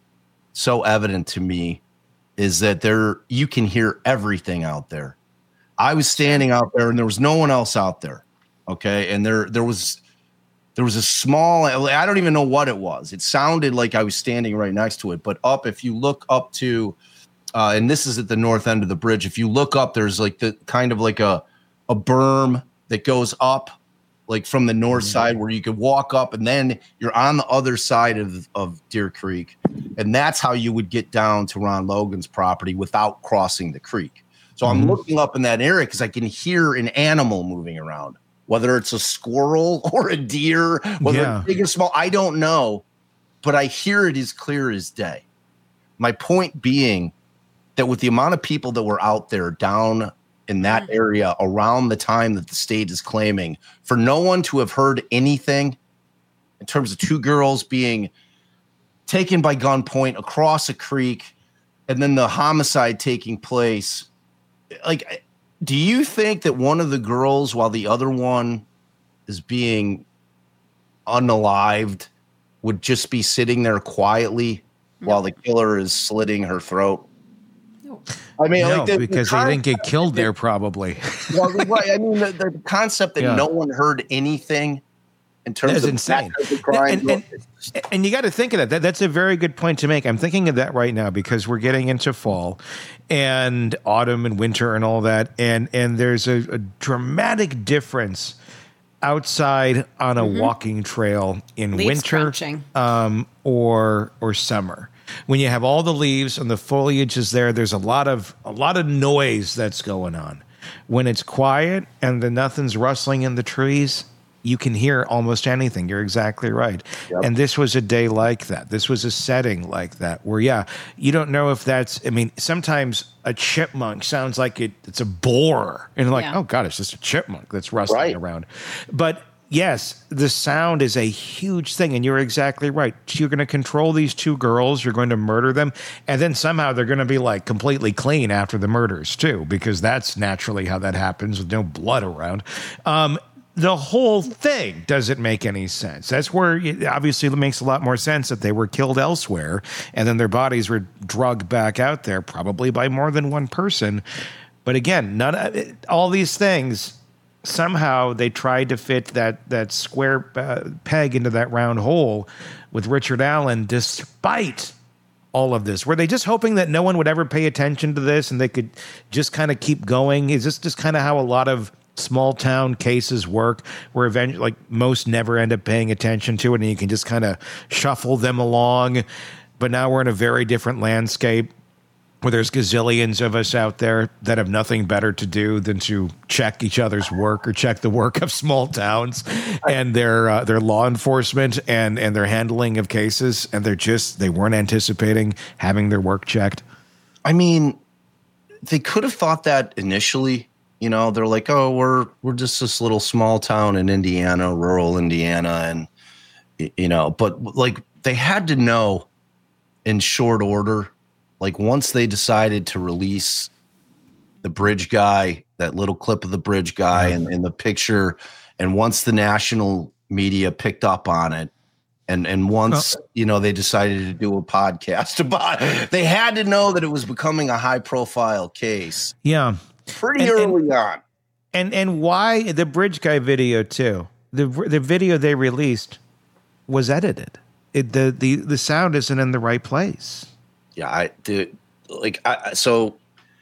so evident to me is that there, you can hear everything out there. I was standing out there and there was no one else out there. Okay. And there, there was, there was a small, I don't even know what it was. It sounded like I was standing right next to it, but up, if you look up to, uh, and this is at the north end of the bridge. If you look up, there's like the kind of like a, a berm that goes up like from the north mm-hmm. side where you could walk up, and then you're on the other side of, of Deer Creek. And that's how you would get down to Ron Logan's property without crossing the creek. So mm-hmm. I'm looking up in that area because I can hear an animal moving around. Whether it's a squirrel or a deer, whether yeah. it's big or small, I don't know, but I hear it as clear as day. My point being that with the amount of people that were out there down in that area around the time that the state is claiming, for no one to have heard anything in terms of two girls being taken by gunpoint across a creek and then the homicide taking place. Like, do you think that one of the girls, while the other one is being unalived, would just be sitting there quietly no. while the killer is slitting her throat? No. I mean, no, like the, because the they didn't get killed there, probably. Well, right. I mean, the, the concept that yeah. no one heard anything in terms that's of insane. The crime. And, and, and, and you got to think of that. that. That's a very good point to make. I'm thinking of that right now because we're getting into fall and autumn and winter and all that. And, and there's a, a dramatic difference outside on a mm-hmm. walking trail in Leaves winter um, or or summer. When you have all the leaves and the foliage is there, there's a lot of a lot of noise that's going on. When it's quiet and the nothing's rustling in the trees, you can hear almost anything. You're exactly right. Yep. And this was a day like that. This was a setting like that where, yeah, you don't know if that's, I mean, sometimes a chipmunk sounds like it, it's a boar. And like, yeah. oh, God, it's just a chipmunk that's rustling right. around. But yes, the sound is a huge thing. And you're exactly right. You're going to control these two girls. You're going to murder them. And then somehow they're going to be like completely clean after the murders, too, because that's naturally how that happens with no blood around. Um, The whole thing doesn't make any sense. That's where it obviously it makes a lot more sense that they were killed elsewhere and then their bodies were drugged back out there, probably by more than one person. But again, none of it, all these things, somehow they tried to fit that that square uh, peg into that round hole with Richard Allen, despite all of this. Were they just hoping that no one would ever pay attention to this and they could just kind of keep going? Is this just kind of how a lot of small town cases work, where eventually, like, most never end up paying attention to it and you can just kind of shuffle them along? But now we're in a very different landscape where there's gazillions of us out there that have nothing better to do than to check each other's work or check the work of small towns and their uh, their law enforcement and and their handling of cases, and they're just they weren't anticipating having their work checked. I mean, they could have thought that initially. You know, they're like, oh, we're we're just this little small town in Indiana, rural Indiana. And, you know, but like they had to know in short order, like once they decided to release the bridge guy, that little clip of the bridge guy and, and the picture. And once the national media picked up on it, and and once, well, you know, they decided to do a podcast about it, they had to know that it was becoming a high profile case. Yeah. Pretty and, early and, on. And and why the bridge guy video too? The the video they released was edited. It, the the the sound isn't in the right place. Yeah, I did. Like, I, so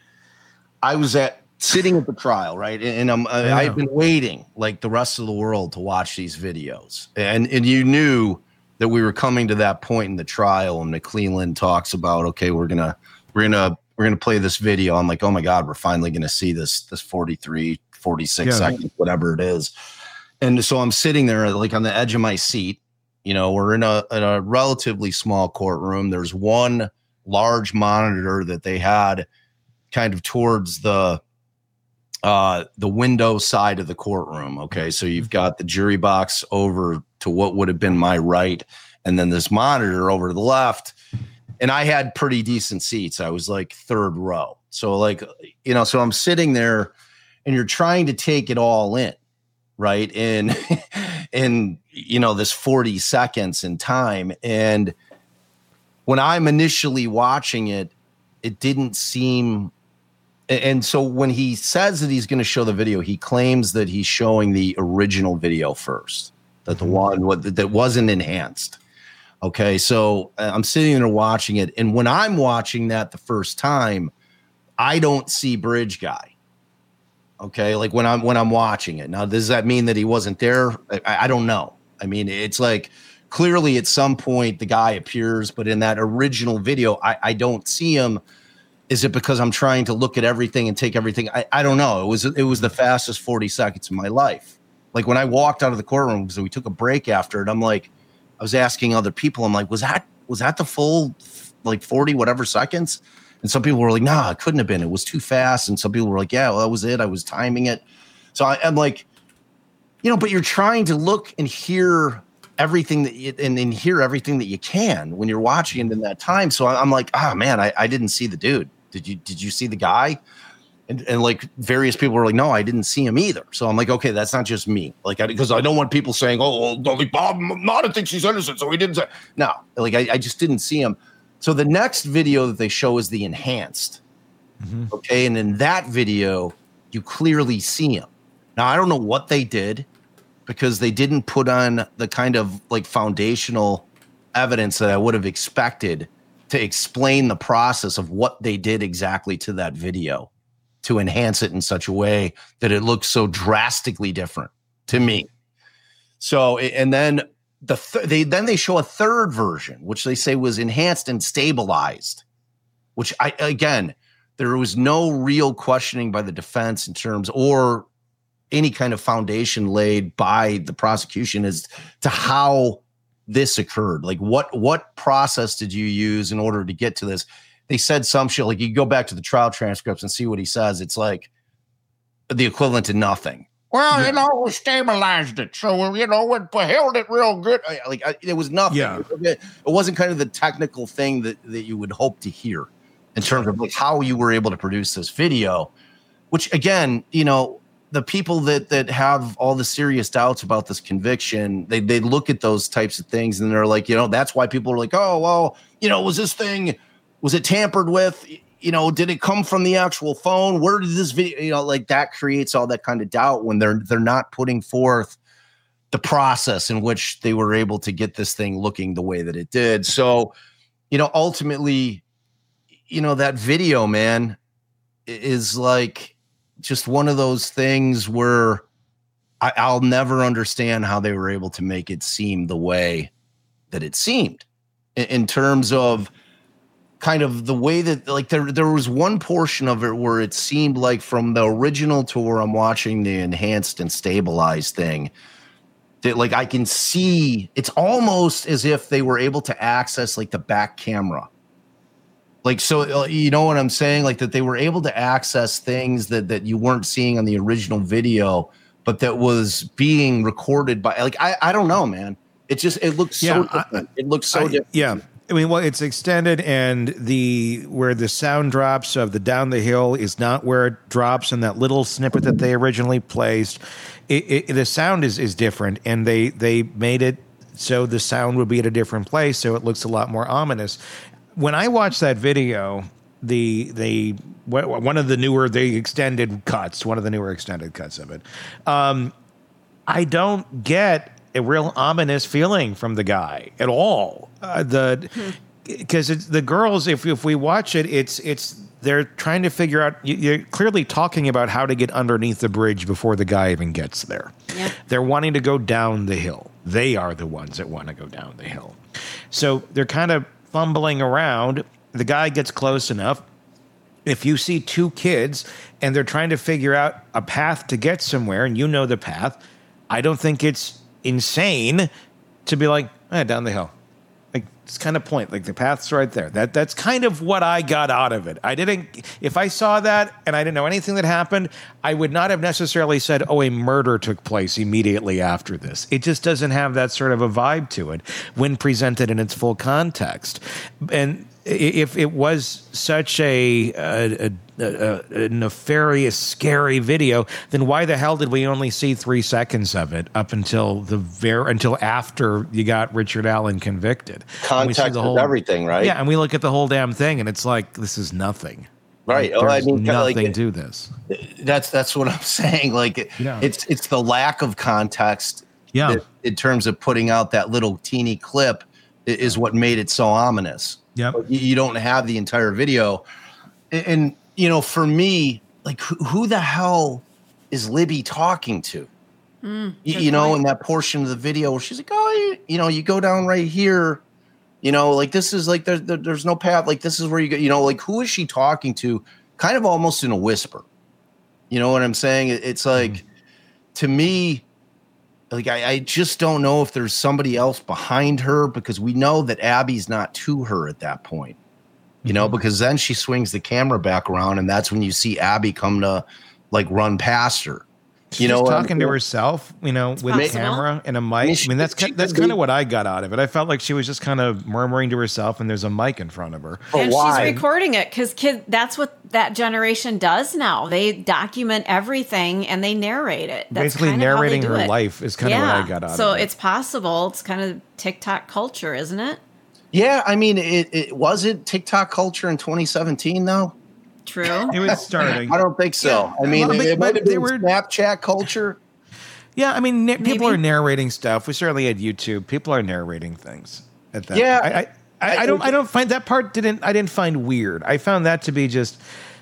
I was at sitting at the trial, right? And I'm yeah. I've been waiting like the rest of the world to watch these videos, and and you knew that we were coming to that point in the trial, and McClelland talks about, okay, we're gonna we're gonna. We're going to play this video. I'm like, oh my God, we're finally going to see this, this forty-three, forty-six yeah. seconds, whatever it is. And so I'm sitting there like on the edge of my seat. You know, we're in a, in a relatively small courtroom. There's one large monitor that they had kind of towards the, uh, the window side of the courtroom. Okay. So you've got the jury box over to what would have been my right, and then this monitor over to the left. And I had pretty decent seats. I was like third row. So like, you know, so I'm sitting there and you're trying to take it all in, right? In, in, you know, this forty seconds in time. And when I'm initially watching it, it didn't seem. And so when he says that he's going to show the video, he claims that he's showing the original video first, that the one that wasn't enhanced. Okay, so I'm sitting there watching it, and when I'm watching that the first time, I don't see Bridge Guy. Okay, like when I'm when I'm watching it. Now, does that mean that he wasn't there? I, I don't know. I mean, it's like clearly at some point the guy appears, but in that original video, I, I don't see him. Is it because I'm trying to look at everything and take everything? I, I don't know. It was it was the fastest forty seconds of my life. Like when I walked out of the courtroom, because we took a break after it, I'm like. I was asking other people, I'm like, was that was that the full like forty whatever seconds? And some people were like, nah, it couldn't have been. It was too fast. And some people were like, yeah, well, that was it. I was timing it. So I, I'm like, you know, but you're trying to look and hear everything that you, and, and hear everything that you can when you're watching it in that time. So I'm like, oh man, I, I didn't see the dude. Did you, did you see the guy? And, and like various people were like, no, I didn't see him either. So I'm like, okay, that's not just me. Like, I, because I don't want people saying, oh, well, like Bob Nada thinks he's innocent, so he didn't say. No, like I, I just didn't see him. So the next video that they show is the enhanced. Mm-hmm. Okay. And in that video, you clearly see him. Now, I don't know what they did because they didn't put on the kind of like foundational evidence that I would have expected to explain the process of what they did exactly to that video to enhance it in such a way that it looks so drastically different to me. So, and then The th- they then they show a third version, which they say was enhanced and stabilized, which I again, there was no real questioning by the defense in terms or any kind of foundation laid by the prosecution as to how this occurred. Like what what process did you use in order to get to this? They said some shit like you go back to the trial transcripts and see what he says. It's like the equivalent to nothing. Well, yeah. you know, we stabilized it. So, you know, it held it real good. Like, I, it was nothing. Yeah. It, it wasn't kind of the technical thing that, that you would hope to hear in terms of like how you were able to produce this video, which, again, you know, the people that that have all the serious doubts about this conviction, they, they look at those types of things and they're like, you know, that's why people are like, oh, well, you know, was this thing, was it tampered with? You know, did it come from the actual phone? Where did this video, you know, like that creates all that kind of doubt when they're they're not putting forth the process in which they were able to get this thing looking the way that it did. So, you know, ultimately, you know, that video, man, is like just one of those things where I, I'll never understand how they were able to make it seem the way that it seemed in, in terms of kind of the way that like there there was one portion of it where it seemed like from the original to where I'm watching the enhanced and stabilized thing that like I can see it's almost as if they were able to access like the back camera. Like, so, you know what I'm saying? Like that they were able to access things that, that you weren't seeing on the original video, but that was being recorded by like, I, I don't know, man. It just, it looks so Yeah, different. It looks so I- different. Yeah. I mean, well, it's extended, and the where the sound drops of the down the hill is not where it drops in that little snippet that they originally placed. It, it, the sound is is different, and they they made it so the sound would be at a different place, so it looks a lot more ominous. When I watched that video, the the one of the newer the extended cuts, one of the newer extended cuts of it, um, I don't get a real ominous feeling from the guy at all. Uh, the because it's the girls. If if we watch it, it's it's they're trying to figure out. You're clearly talking about how to get underneath the bridge before the guy even gets there. Yeah. They're wanting to go down the hill. They are the ones that want to go down the hill. So they're kind of fumbling around. The guy gets close enough. If you see two kids and they're trying to figure out a path to get somewhere, and you know the path, I don't think it's insane to be like, eh, down the hill. Like, it's kind of point. Like, the path's right there. That That's kind of what I got out of it. I didn't, if I saw that and I didn't know anything that happened, I would not have necessarily said, oh, a murder took place immediately after this. It just doesn't have that sort of a vibe to it when presented in its full context. And if it was such a, a, a, a nefarious, scary video, then why the hell did we only see three seconds of it up until the ver- until after you got Richard Allen convicted? Context is everything, right? Yeah, and we look at the whole damn thing, and it's like, this is nothing. Right. There's oh, I mean, nothing like, to this. That's that's what I'm saying. Like, Yeah. it's it's the lack of context. Yeah. that, in terms of putting out that little teeny clip, i- is what made it so ominous. Yep. You, you don't have the entire video, and, and you know, for me, like, who, who the hell is Libby talking to? Mm, you, good you know, point. in that portion of the video where she's like, oh, you, you know, you go down right here. You know, like this is like there, there, there's no path. Like this is where you go. You know, like who is she talking to? Kind of almost in a whisper. You know what I'm saying? It, it's like mm. to me, like I, I just don't know if there's somebody else behind her because we know that Abby's not to her at that point. you know, because then she swings the camera back around, and that's when you see Abby come to like run past her. She's you know, talking um, to herself, you know, with possible. a camera and a mic. I I mean, mean, she- that's she ki- that's could kind be- of what I got out of it. I felt like she was just kind of murmuring to herself, and there's a mic in front of her. And why? she's recording it because kid, that's what that generation does now. They document everything and they narrate it. That's Basically kind of how they narrating do her it. life is kind of yeah. what I got out so of it. it's possible. It's kind of TikTok culture, isn't it? Yeah, I mean, it, it was it TikTok culture in twenty seventeen though. True. It was starting. I don't think so. I mean, Well, but- it, it but might have they been were- Snapchat culture. Yeah, I mean, na- people Maybe. are narrating stuff. We certainly had YouTube. People are narrating things at that. Yeah, I, I, I, I don't. I don't find that part didn't. I didn't find weird. I found that to be just.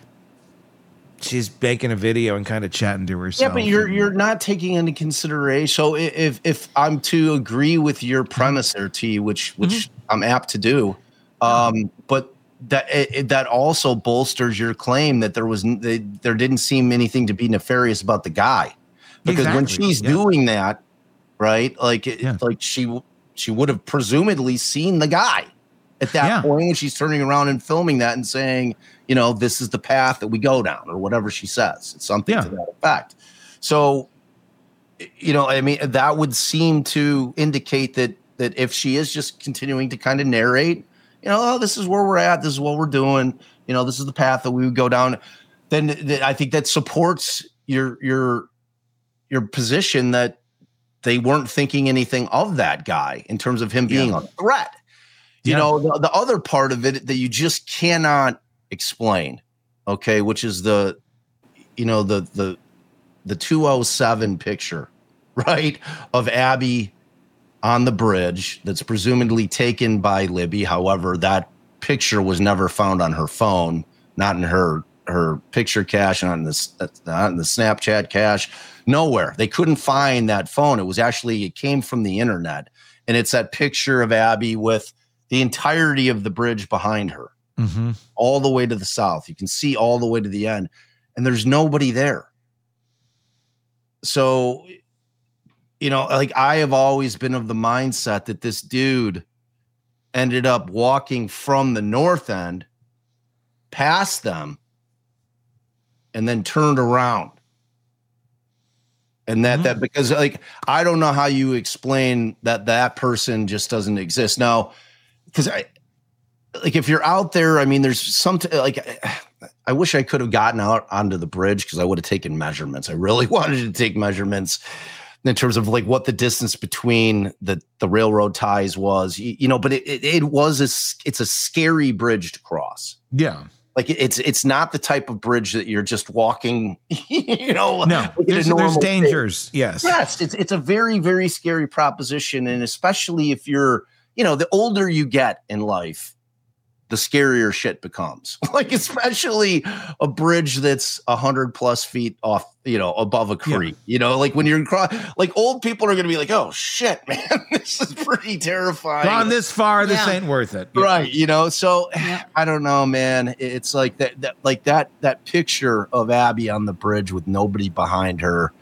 She's making a video and kind of chatting to herself. Yeah, but you're and- you're not taking into consideration. So i- if if I'm to agree with your premise there, T, which which I'm apt to do, um, but that it, it- that also bolsters your claim that there was n- they, there didn't seem anything to be nefarious about the guy, because when Exactly, she's yeah. doing that, right? Like it, Yeah. like she w- she would have presumably seen the guy at that Yeah. point when she's turning around and filming that and saying, you know, this is the path that we go down, or whatever she says. It's something Yeah. to that effect. So, you know, I mean, that would seem to indicate that that if she is just continuing to kind of narrate, you know, oh, this is where we're at, this is what we're doing, you know, this is the path that we would go down, then th- I think that supports your your your position that they weren't thinking anything of that guy in terms of him being a threat. You Yeah. know, the, the other part of it that you just cannot explain, okay, which is the, you know, the the the two oh seven picture, right, of Abby on the bridge that's presumably taken by Libby. However, that picture was never found on her phone, not in her her picture cache, not in the not in the Snapchat cache, nowhere. They couldn't find that phone. It was actually it came from the internet, and it's that picture of Abby with the entirety of the bridge behind her, Mhm. all the way to the south. You can see all the way to the end, and there's nobody there. So, you know, like I have always been of the mindset that this dude ended up walking from the north end past them and then turned around. And that, Mhm. that because like, I don't know how you explain that that person just doesn't exist now. Because I, like, if you're out there, I mean, there's some, like, I wish I could have gotten out onto the bridge because I would have taken measurements. I really wanted to take measurements in terms of like what the distance between the, the railroad ties was, you, you know, but it, it, it was, a, s- it's a scary bridge to cross. Yeah. Like it, it's, it's not the type of bridge that you're just walking, you know, No, like at a there's, there's normal dangers. Yes. Yes, it's it's a very, very scary proposition. And especially if you're, you know, the older you get in life, the scarier shit becomes. Like, especially a bridge that's a hundred plus feet off, you know, above a creek. You know, like when you're across, like old people are gonna be like, oh shit, man, this is pretty terrifying. Gone this far, this Yeah. ain't worth it. Right, you know, so Yeah. I don't know, man. It's like that, that like that that picture of Abby on the bridge with nobody behind her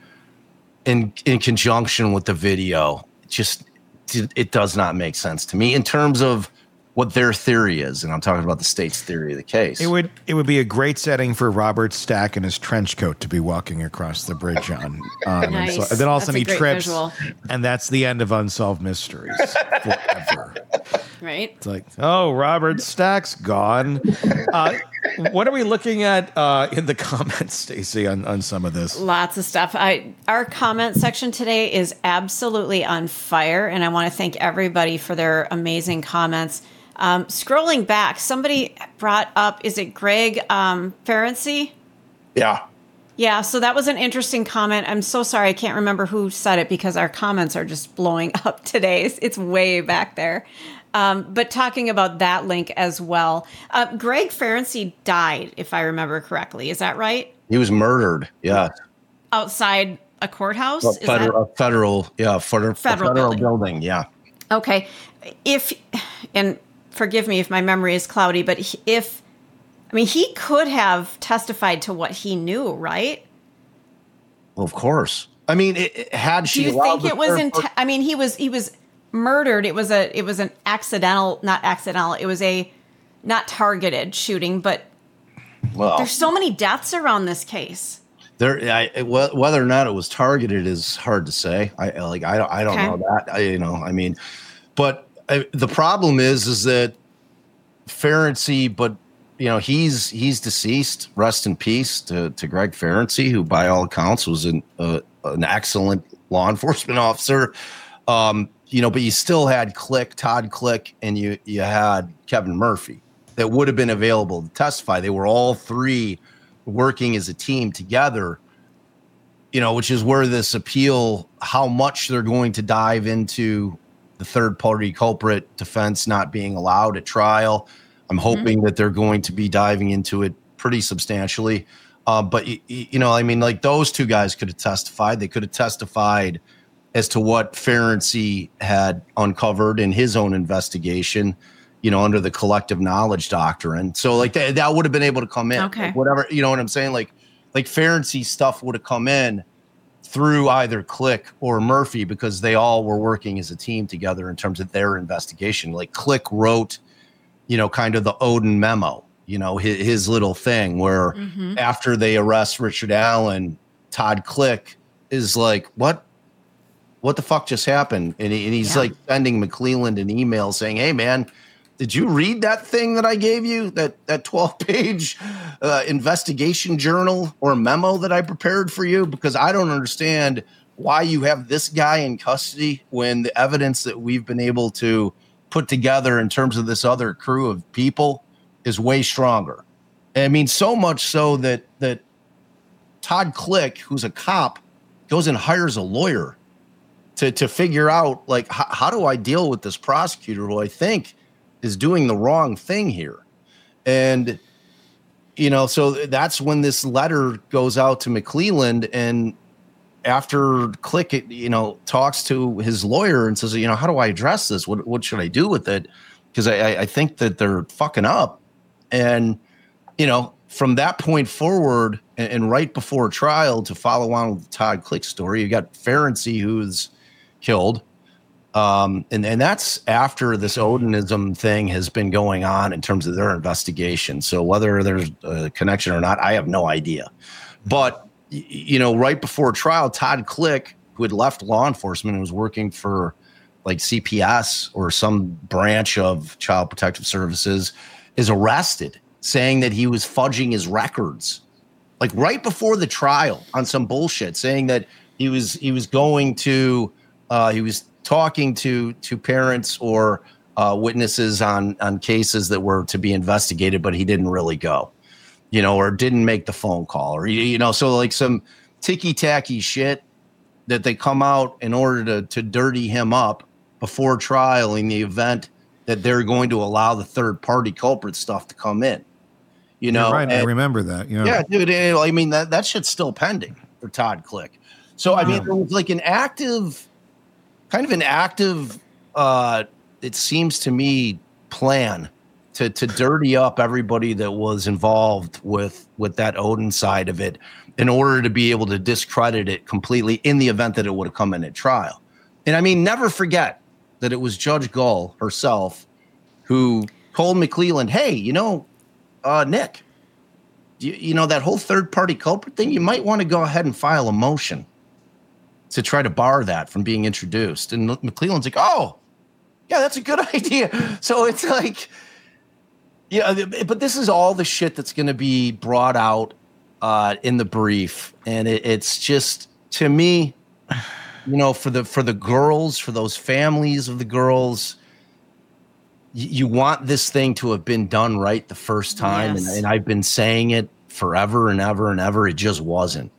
in in conjunction with the video, it just it does not make sense to me in terms of what their theory is, and I'm talking about the state's theory of the case. It would it would be a great setting for Robert Stack in his trench coat to be walking across the bridge on. Um, and Nice. so- and then all of a That's sudden a he great trips, visual. and that's the end of Unsolved Mysteries forever. Right? It's like, oh, Robert Stack's gone. Uh, what are we looking at uh, in the comments, Stacey, on, on some of this? Lots of stuff. I our comment section today is absolutely on fire, and I want to thank everybody for their amazing comments. Um, scrolling back, somebody brought up, is it Greg um, Ferenczi? yeah. Yeah, so that was an interesting comment. I'm so sorry, I can't remember who said it because our comments are just blowing up today. It's, it's way back there. Um, but talking about that link as well. Uh, Greg Ferenczi died, if I remember correctly. Is that right? He was murdered. Yeah. Outside a courthouse? A Is that- federal, a federal, yeah, federal, Federal federal building. building. Yeah. Okay. If, and forgive me if my memory is cloudy, but he- if, I mean, he could have testified to what he knew, right? Well, of course. I mean, it, it- had Do she you allowed think the it was third in? per- I mean, he was he was murdered. It was a it was an accidental, not accidental. It was a not targeted shooting, but well, there's so many deaths around this case. There, I, whether or not it was targeted is hard to say. I like, I don't, I don't Okay. know that. I, you know, I mean, but I, the problem is, is that Ferenczi, but you know, he's he's deceased. Rest in peace to to Greg Ferenczi, who by all accounts was an uh, an excellent law enforcement officer. Um, you know, but you still had Click, Todd Click, and you you had Kevin Murphy that would have been available to testify. They were all three working as a team together, you know, which is where this appeal, how much they're going to dive into the third party culprit defense not being allowed at trial. I'm hoping mm-hmm. that they're going to be diving into it pretty substantially. Uh, but, you, you know, I mean, like those two guys could have testified. They could have testified as to what Ferenczi had uncovered in his own investigation, you know, under the collective knowledge doctrine. So like that, that would have been able to come in. Okay. Like, whatever, you know what I'm saying? Like, like Ferenczi stuff would have come in through either Click or Murphy because they all were working as a team together in terms of their investigation. Like Click wrote, you know, kind of the Odin memo, you know, his, his little thing where mm-hmm. after they arrest Richard Allen, Todd Click is like, what, what the fuck just happened? And, he, and he's yeah. like sending McClelland an email saying, hey man, did you read that thing that I gave you, that that twelve page uh, investigation journal or memo that I prepared for you? Because I don't understand why you have this guy in custody when the evidence that we've been able to put together in terms of this other crew of people is way stronger. And I mean, so much so that that Todd Click, who's a cop, goes and hires a lawyer to to figure out, like, how, how do I deal with this prosecutor who I think is doing the wrong thing here. And, you know, so that's when this letter goes out to McClelland, and after Click, it, you know, talks to his lawyer and says, you know, how do I address this? What what should I do with it? Because I, I think that they're fucking up. And, you know, from that point forward and, and right before trial, to follow on with the Todd Click story, you got Ferenczi, who's killed. Um, and, and that's after this Odinism thing has been going on in terms of their investigation. So whether there's a connection or not, I have no idea. But, y- you know, right before trial, Todd Click, who had left law enforcement and was working for like C P S or some branch of Child Protective Services, is arrested, saying that he was fudging his records. Like right before the trial on some bullshit, saying that he was he was going to uh, he was talking to to parents or uh, witnesses on on cases that were to be investigated, but he didn't really go, you know, or didn't make the phone call, or you know, so like some ticky tacky shit that they come out in order to to dirty him up before trial in the event that they're going to allow the third party culprit stuff to come in. You know, You're right. and, I remember that. Yeah, yeah, dude. I mean, that that shit's still pending for Todd Click. So I mean, it was like an active. Kind of an active, uh, it seems to me, plan to to dirty up everybody that was involved with with that Odin side of it in order to be able to discredit it completely in the event that it would have come in at trial. And I mean, never forget that it was Judge Gull herself who told McClelland, hey, you know, uh, Nick, you, you know, that whole third party culprit thing, you might want to go ahead and file a motion to try to bar that from being introduced. And McClelland's like, oh, yeah, that's a good idea. So it's like, yeah, but this is all the shit that's going to be brought out uh, in the brief. And it, it's just, to me, you know, for the for the girls, for those families of the girls, you, you want this thing to have been done right the first time. Yes. And, and I've been saying it forever and ever and ever. It just wasn't.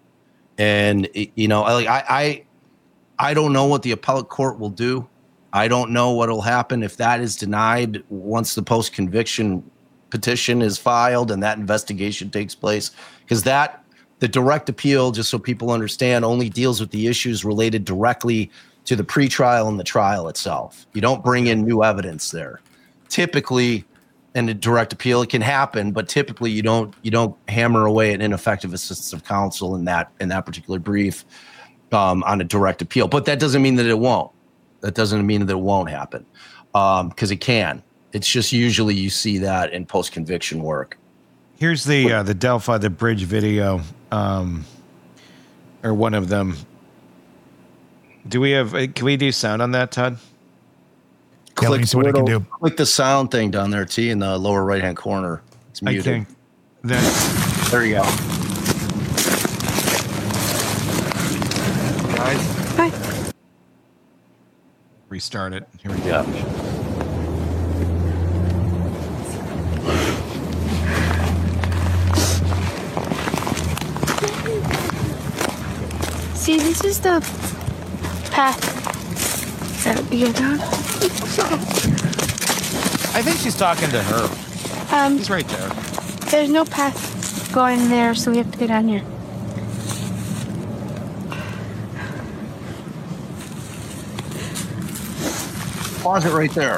And, you know, like I, I, I don't know what the appellate court will do. I don't know what will happen if that is denied once the post-conviction petition is filed and that investigation takes place. Because that, the direct appeal, just so people understand, only deals with the issues related directly to the pretrial and the trial itself. You don't bring in new evidence there. Typically, in a direct appeal, it can happen, but typically you don't you don't hammer away at ineffective assistance of counsel in that in that particular brief um, on a direct appeal. But that doesn't mean that it won't. That doesn't mean that it won't happen, because um, it can. It's just usually you see that in post-conviction work. Here's the uh, the Delphi the bridge video, um, or one of them. Do we have? Uh, can we do sound on that, Todd? Yeah, let me see what I can do. Click the sound thing down there, T, in the lower right-hand corner. It's muted. I can't. That, there you go. Guys. Hi. Restart it. Here we go. Yeah. See, this is the path that we get down. I think she's talking to her. Um, He's right there. There's no path going there, so we have to go down here. Pause it right there.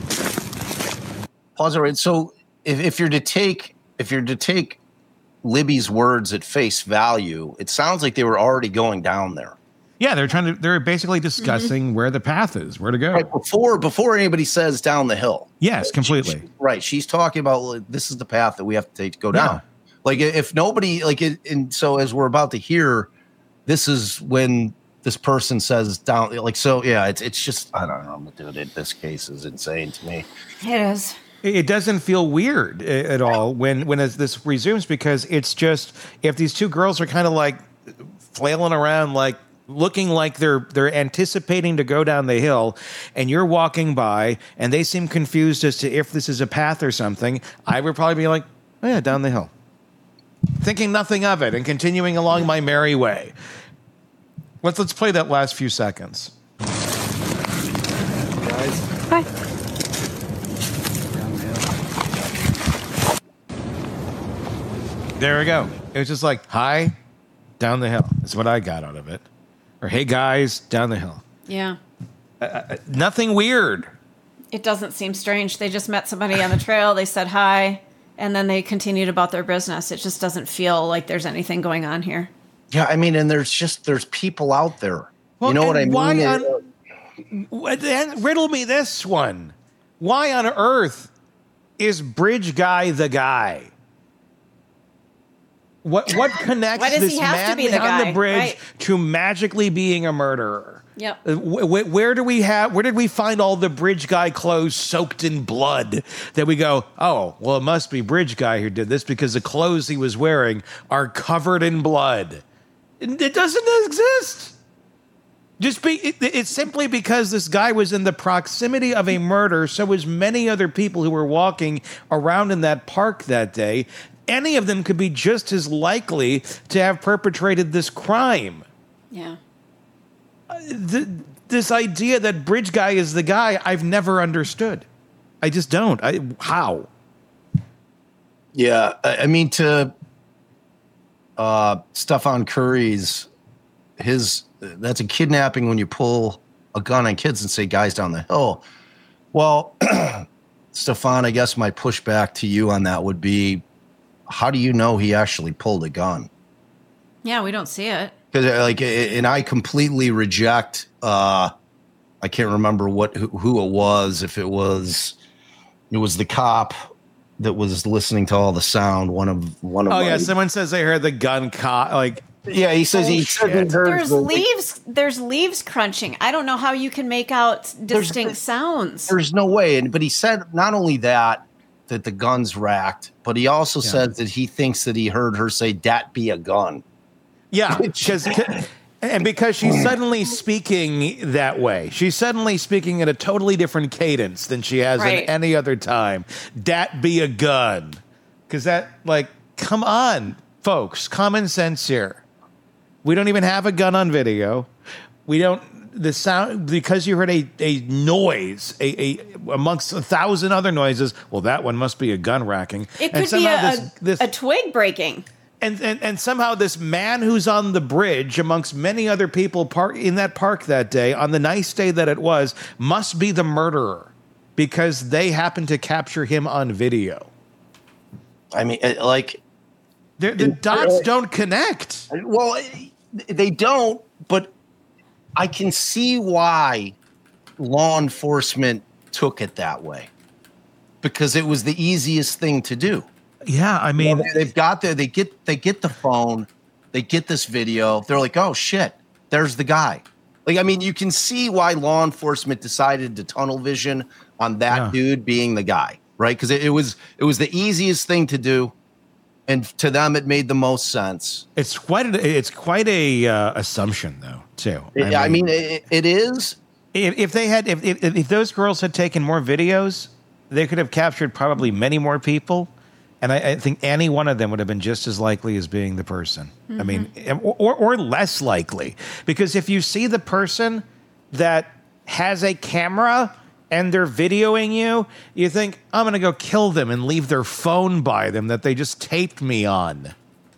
Pause it right. So if, if you're to take if you're to take Libby's words at face value, it sounds like they were already going down there. Yeah, they're trying to. They're basically discussing mm-hmm. where the path is, where to go. Right, before before anybody says down the hill. Yes, completely. She, she, right. She's talking about like, this is the path that we have to take to go down. Yeah. Like if nobody like it, and so as we're about to hear, this is when this person says down. Like so, yeah. It's it's just I don't know, dude. It, this case is insane to me. It is. It doesn't feel weird at all when when as this resumes because it's just if these two girls are kind of like flailing around like. Looking like they're they're anticipating to go down the hill, and you're walking by, and they seem confused as to if this is a path or something, I would probably be like, oh yeah, down the hill. Thinking nothing of it and continuing along my merry way. Let's let's play that last few seconds. Guys. Hi. There we go. It was just like, hi, down the hill. That's what I got out of it. Or, hey, guys, down the hill. Yeah. Uh, nothing weird. It doesn't seem strange. They just met somebody on the trail. They said hi, and then they continued about their business. It just doesn't feel like there's anything going on here. Yeah, I mean, and there's just, there's people out there. Well, you know what I mean? Why on, riddle me this one. Why on earth is Bridge Guy the guy? What what connects Why does this he have man to be the on guy? the bridge Right. to magically being a murderer? Yep. Uh, wh- where do we have? Where did we find all the Bridge Guy clothes soaked in blood? That we go, oh, well, it must be Bridge Guy who did this because the clothes he was wearing are covered in blood. It, it doesn't exist. Just be. It, it's simply because this guy was in the proximity of a murder. So was many other people who were walking around in that park that day. Any of them could be just as likely to have perpetrated this crime. Yeah. Uh, th- this idea that Bridge Guy is the guy, I've never understood. I just don't. I, how? Yeah, I, I mean, to uh, Stefan Curry's, his, that's a kidnapping when you pull a gun on kids and say, guys down the hill. Well, Stefan, I guess my pushback to you on that would be, how do you know he actually pulled a gun? Yeah, we don't see it. Because like, and I completely reject. Uh, I can't remember what who, who it was. If it was, it was the cop that was listening to all the sound. One of one of. Oh my, yeah, someone says they heard the gun cop. Like yeah, he says oh, he said he heard There's the, leaves. There's leaves crunching. I don't know how you can make out distinct there's, sounds. There's no way. And but he said not only that that the gun's racked, but he also yeah. said that he thinks that he heard her say "dat be a gun." Yeah, because and because she's suddenly speaking that way, she's suddenly speaking in a totally different cadence than she has right. in any other time. Dat be a gun, because that like, come on, folks, common sense here. We don't even have a gun on video. We don't. The sound, because you heard a, a noise, a, a amongst a thousand other noises. Well, that one must be a gun racking. It and could be a, this, this, a twig breaking. And, and and somehow this man who's on the bridge, amongst many other people park in that park that day, on the nice day that it was, must be the murderer because they happened to capture him on video. I mean, like the, the dots don't connect. Well, they don't, but I can see why law enforcement took it that way. because it was the easiest thing to do. Yeah, I mean, you know, they've got there. They get they get the phone, they get this video. They're like, oh shit, there's the guy. Like, I mean, you can see why law enforcement decided to tunnel vision on that Yeah. dude being the guy, right? Because it, it was it was the easiest thing to do, and to them, it made the most sense. It's quite a, it's quite a uh, assumption, though, too. It- I mean, it, it is. If, if they had, if, if if those girls had taken more videos, they could have captured probably many more people, and I, I think any one of them would have been just as likely as being the person. I mean, or or less likely, because if you see the person that has a camera and they're videoing you, you think, I'm going to go kill them and leave their phone by them that they just taped me on.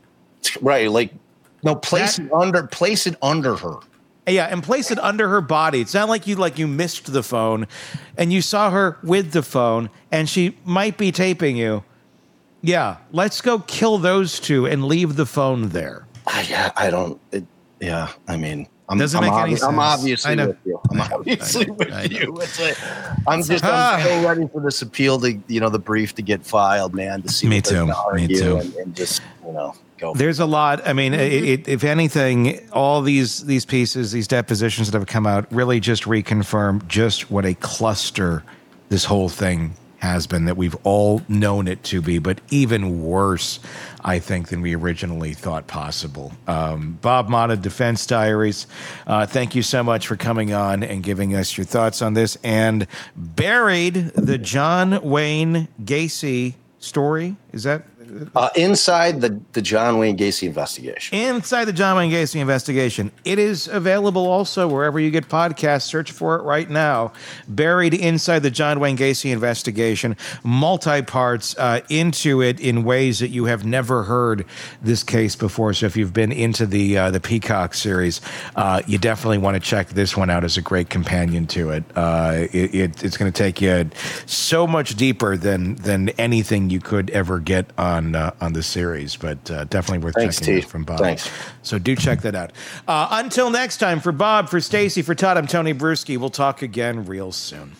Right, like no, place That- it under, place it under her. Yeah, and place it under her body. It's not like you like you missed the phone and you saw her with the phone and she might be taping you. Yeah, let's go kill those two and leave the phone there. I, yeah, I don't. It, yeah, I mean, I'm, Doesn't I'm make any obvi- sense. I'm obviously I know. with you. I'm obviously with I know. you. It's like, I'm just Ah. I'm so ready for this appeal to, you know, the brief to get filed, man. To see Me what they're too. gonna Me argue too. And, and just, you know, go. There's a lot. I mean, it, it, if anything, all these these pieces, these depositions that have come out, really just reconfirm just what a cluster this whole thing has been, that we've all known it to be, but even worse, I think, than we originally thought possible. Um, Bob Motta, Defense Diaries, uh, thank you so much for coming on and giving us your thoughts on this. And Buried, the John Wayne Gacy story, is that? Uh, inside the, the John Wayne Gacy investigation. Inside the John Wayne Gacy investigation. It is available also wherever you get podcasts. Search for it right now. Buried Inside the John Wayne Gacy investigation. Multi-parts uh, into it in ways that you have never heard this case before. So if you've been into the uh, the Peacock series, uh, you definitely want to check this one out as a great companion to it. Uh, it, it it's going to take you so much deeper than than anything you could ever get on uh, on the series, but uh, definitely worth Thanks, checking T. out from Bob. Thanks. So do check that out. Uh, until next time, for Bob, for Stacy, for Todd, I'm Tony Bruschi. We'll talk again real soon.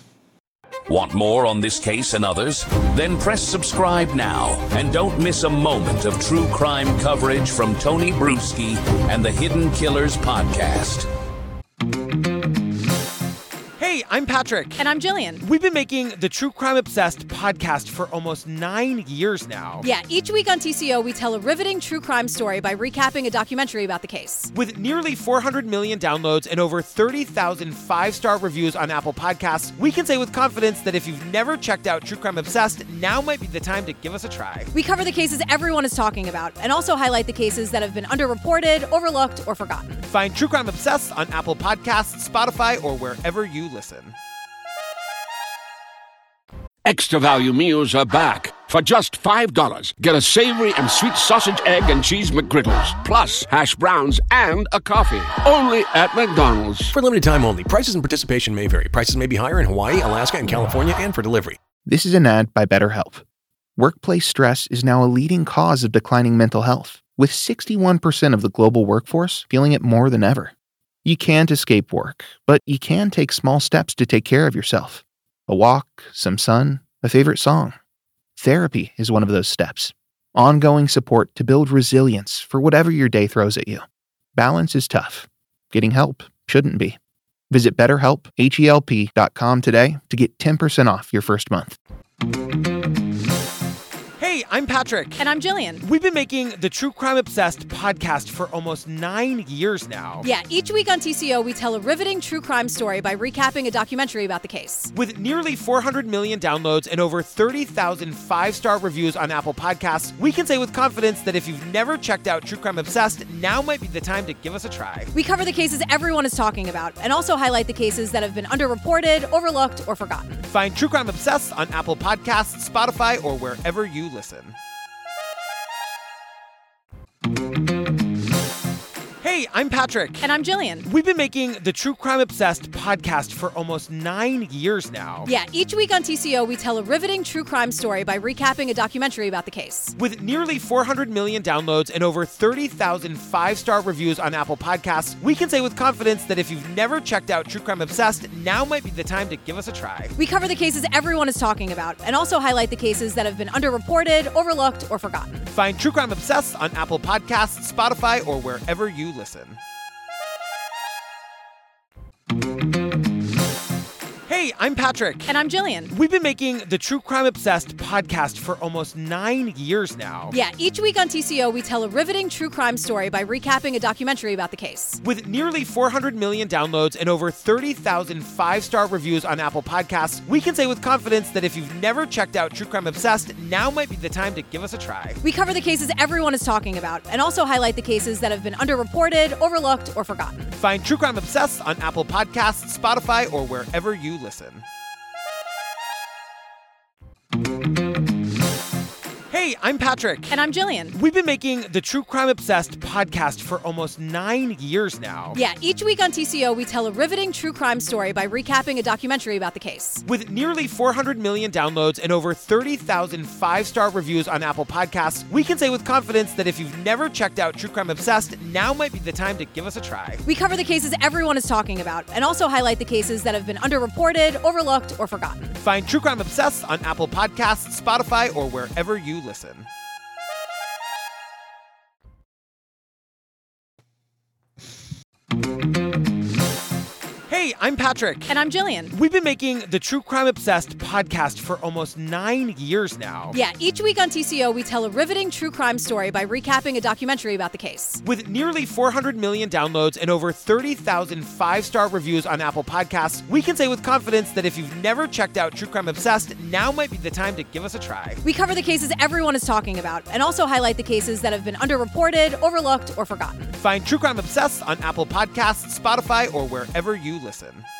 Want more on this case and others? Then press subscribe now and don't miss a moment of true crime coverage from Tony Bruschi and the Hidden Killers podcast. Hey, I'm Patrick. And I'm Jillian. We've been making the True Crime Obsessed podcast for almost nine years now. Yeah, each week on T C O, we tell a riveting true crime story by recapping a documentary about the case. With nearly four hundred million downloads and over thirty thousand five-star reviews on Apple Podcasts, we can say with confidence that if you've never checked out True Crime Obsessed, now might be the time to give us a try. We cover the cases everyone is talking about and also highlight the cases that have been underreported, overlooked, or forgotten. Find True Crime Obsessed on Apple Podcasts, Spotify, or wherever you listen. Extra value meals are back. For just five dollars, get a savory and sweet sausage, egg, and cheese McGriddles, plus hash browns and a coffee. Only at McDonald's. For limited time only. Prices and participation may vary. Prices may be higher in Hawaii, Alaska, and California, and for delivery. This is an ad by BetterHelp. Workplace stress is now a leading cause of declining mental health, with sixty-one percent of the global workforce feeling it more than ever. You can't escape work, but you can take small steps to take care of yourself. A walk, some sun, a favorite song. Therapy is one of those steps. Ongoing support to build resilience for whatever your day throws at you. Balance is tough. Getting help shouldn't be. Visit BetterHelp, H E L P dot com today to get ten percent off your first month. Hey, I'm Patrick. And I'm Jillian. We've been making the True Crime Obsessed podcast for almost nine years now. Yeah, each week on T C O, we tell a riveting true crime story by recapping a documentary about the case. With nearly four hundred million downloads and over thirty thousand five-star reviews on Apple Podcasts, we can say with confidence that if you've never checked out True Crime Obsessed, now might be the time to give us a try. We cover the cases everyone is talking about and also highlight the cases that have been underreported, overlooked, or forgotten. Find True Crime Obsessed on Apple Podcasts, Spotify, or wherever you listen. Hey, Hey, I'm Patrick. And I'm Jillian. We've been making the True Crime Obsessed podcast for almost nine years now. Yeah, each week on T C O, we tell a riveting true crime story by recapping a documentary about the case. With nearly four hundred million downloads and over thirty thousand five-star reviews on Apple Podcasts, we can say with confidence that if you've never checked out True Crime Obsessed, now might be the time to give us a try. We cover the cases everyone is talking about and also highlight the cases that have been underreported, overlooked, or forgotten. Find True Crime Obsessed on Apple Podcasts, Spotify, or wherever you listen. Hey, I'm Patrick. And I'm Jillian. We've been making the True Crime Obsessed podcast for almost nine years now. Yeah, each week on T C O, we tell a riveting true crime story by recapping a documentary about the case. With nearly four hundred million downloads and over thirty thousand five-star reviews on Apple Podcasts, we can say with confidence that if you've never checked out True Crime Obsessed, now might be the time to give us a try. We cover the cases everyone is talking about and also highlight the cases that have been underreported, overlooked, or forgotten. Find True Crime Obsessed on Apple Podcasts, Spotify, or wherever you listen. Hey, I'm Patrick. And I'm Jillian. We've been making the True Crime Obsessed podcast for almost nine years now. Yeah, each week on T C O, we tell a riveting true crime story by recapping a documentary about the case. With nearly four hundred million downloads and over thirty thousand five-star reviews on Apple Podcasts, we can say with confidence that if you've never checked out True Crime Obsessed, now might be the time to give us a try. We cover the cases everyone is talking about and also highlight the cases that have been underreported, overlooked, or forgotten. Find True Crime Obsessed on Apple Podcasts, Spotify, or wherever you listen. Hey, I'm Patrick. And I'm Jillian. We've been making the True Crime Obsessed podcast for almost nine years now. Yeah, each week on T C O, we tell a riveting true crime story by recapping a documentary about the case. With nearly four hundred million downloads and over thirty thousand five-star reviews on Apple Podcasts, we can say with confidence that if you've never checked out True Crime Obsessed, now might be the time to give us a try. We cover the cases everyone is talking about and also highlight the cases that have been underreported, overlooked, or forgotten. Find True Crime Obsessed on Apple Podcasts, Spotify, or wherever you listen.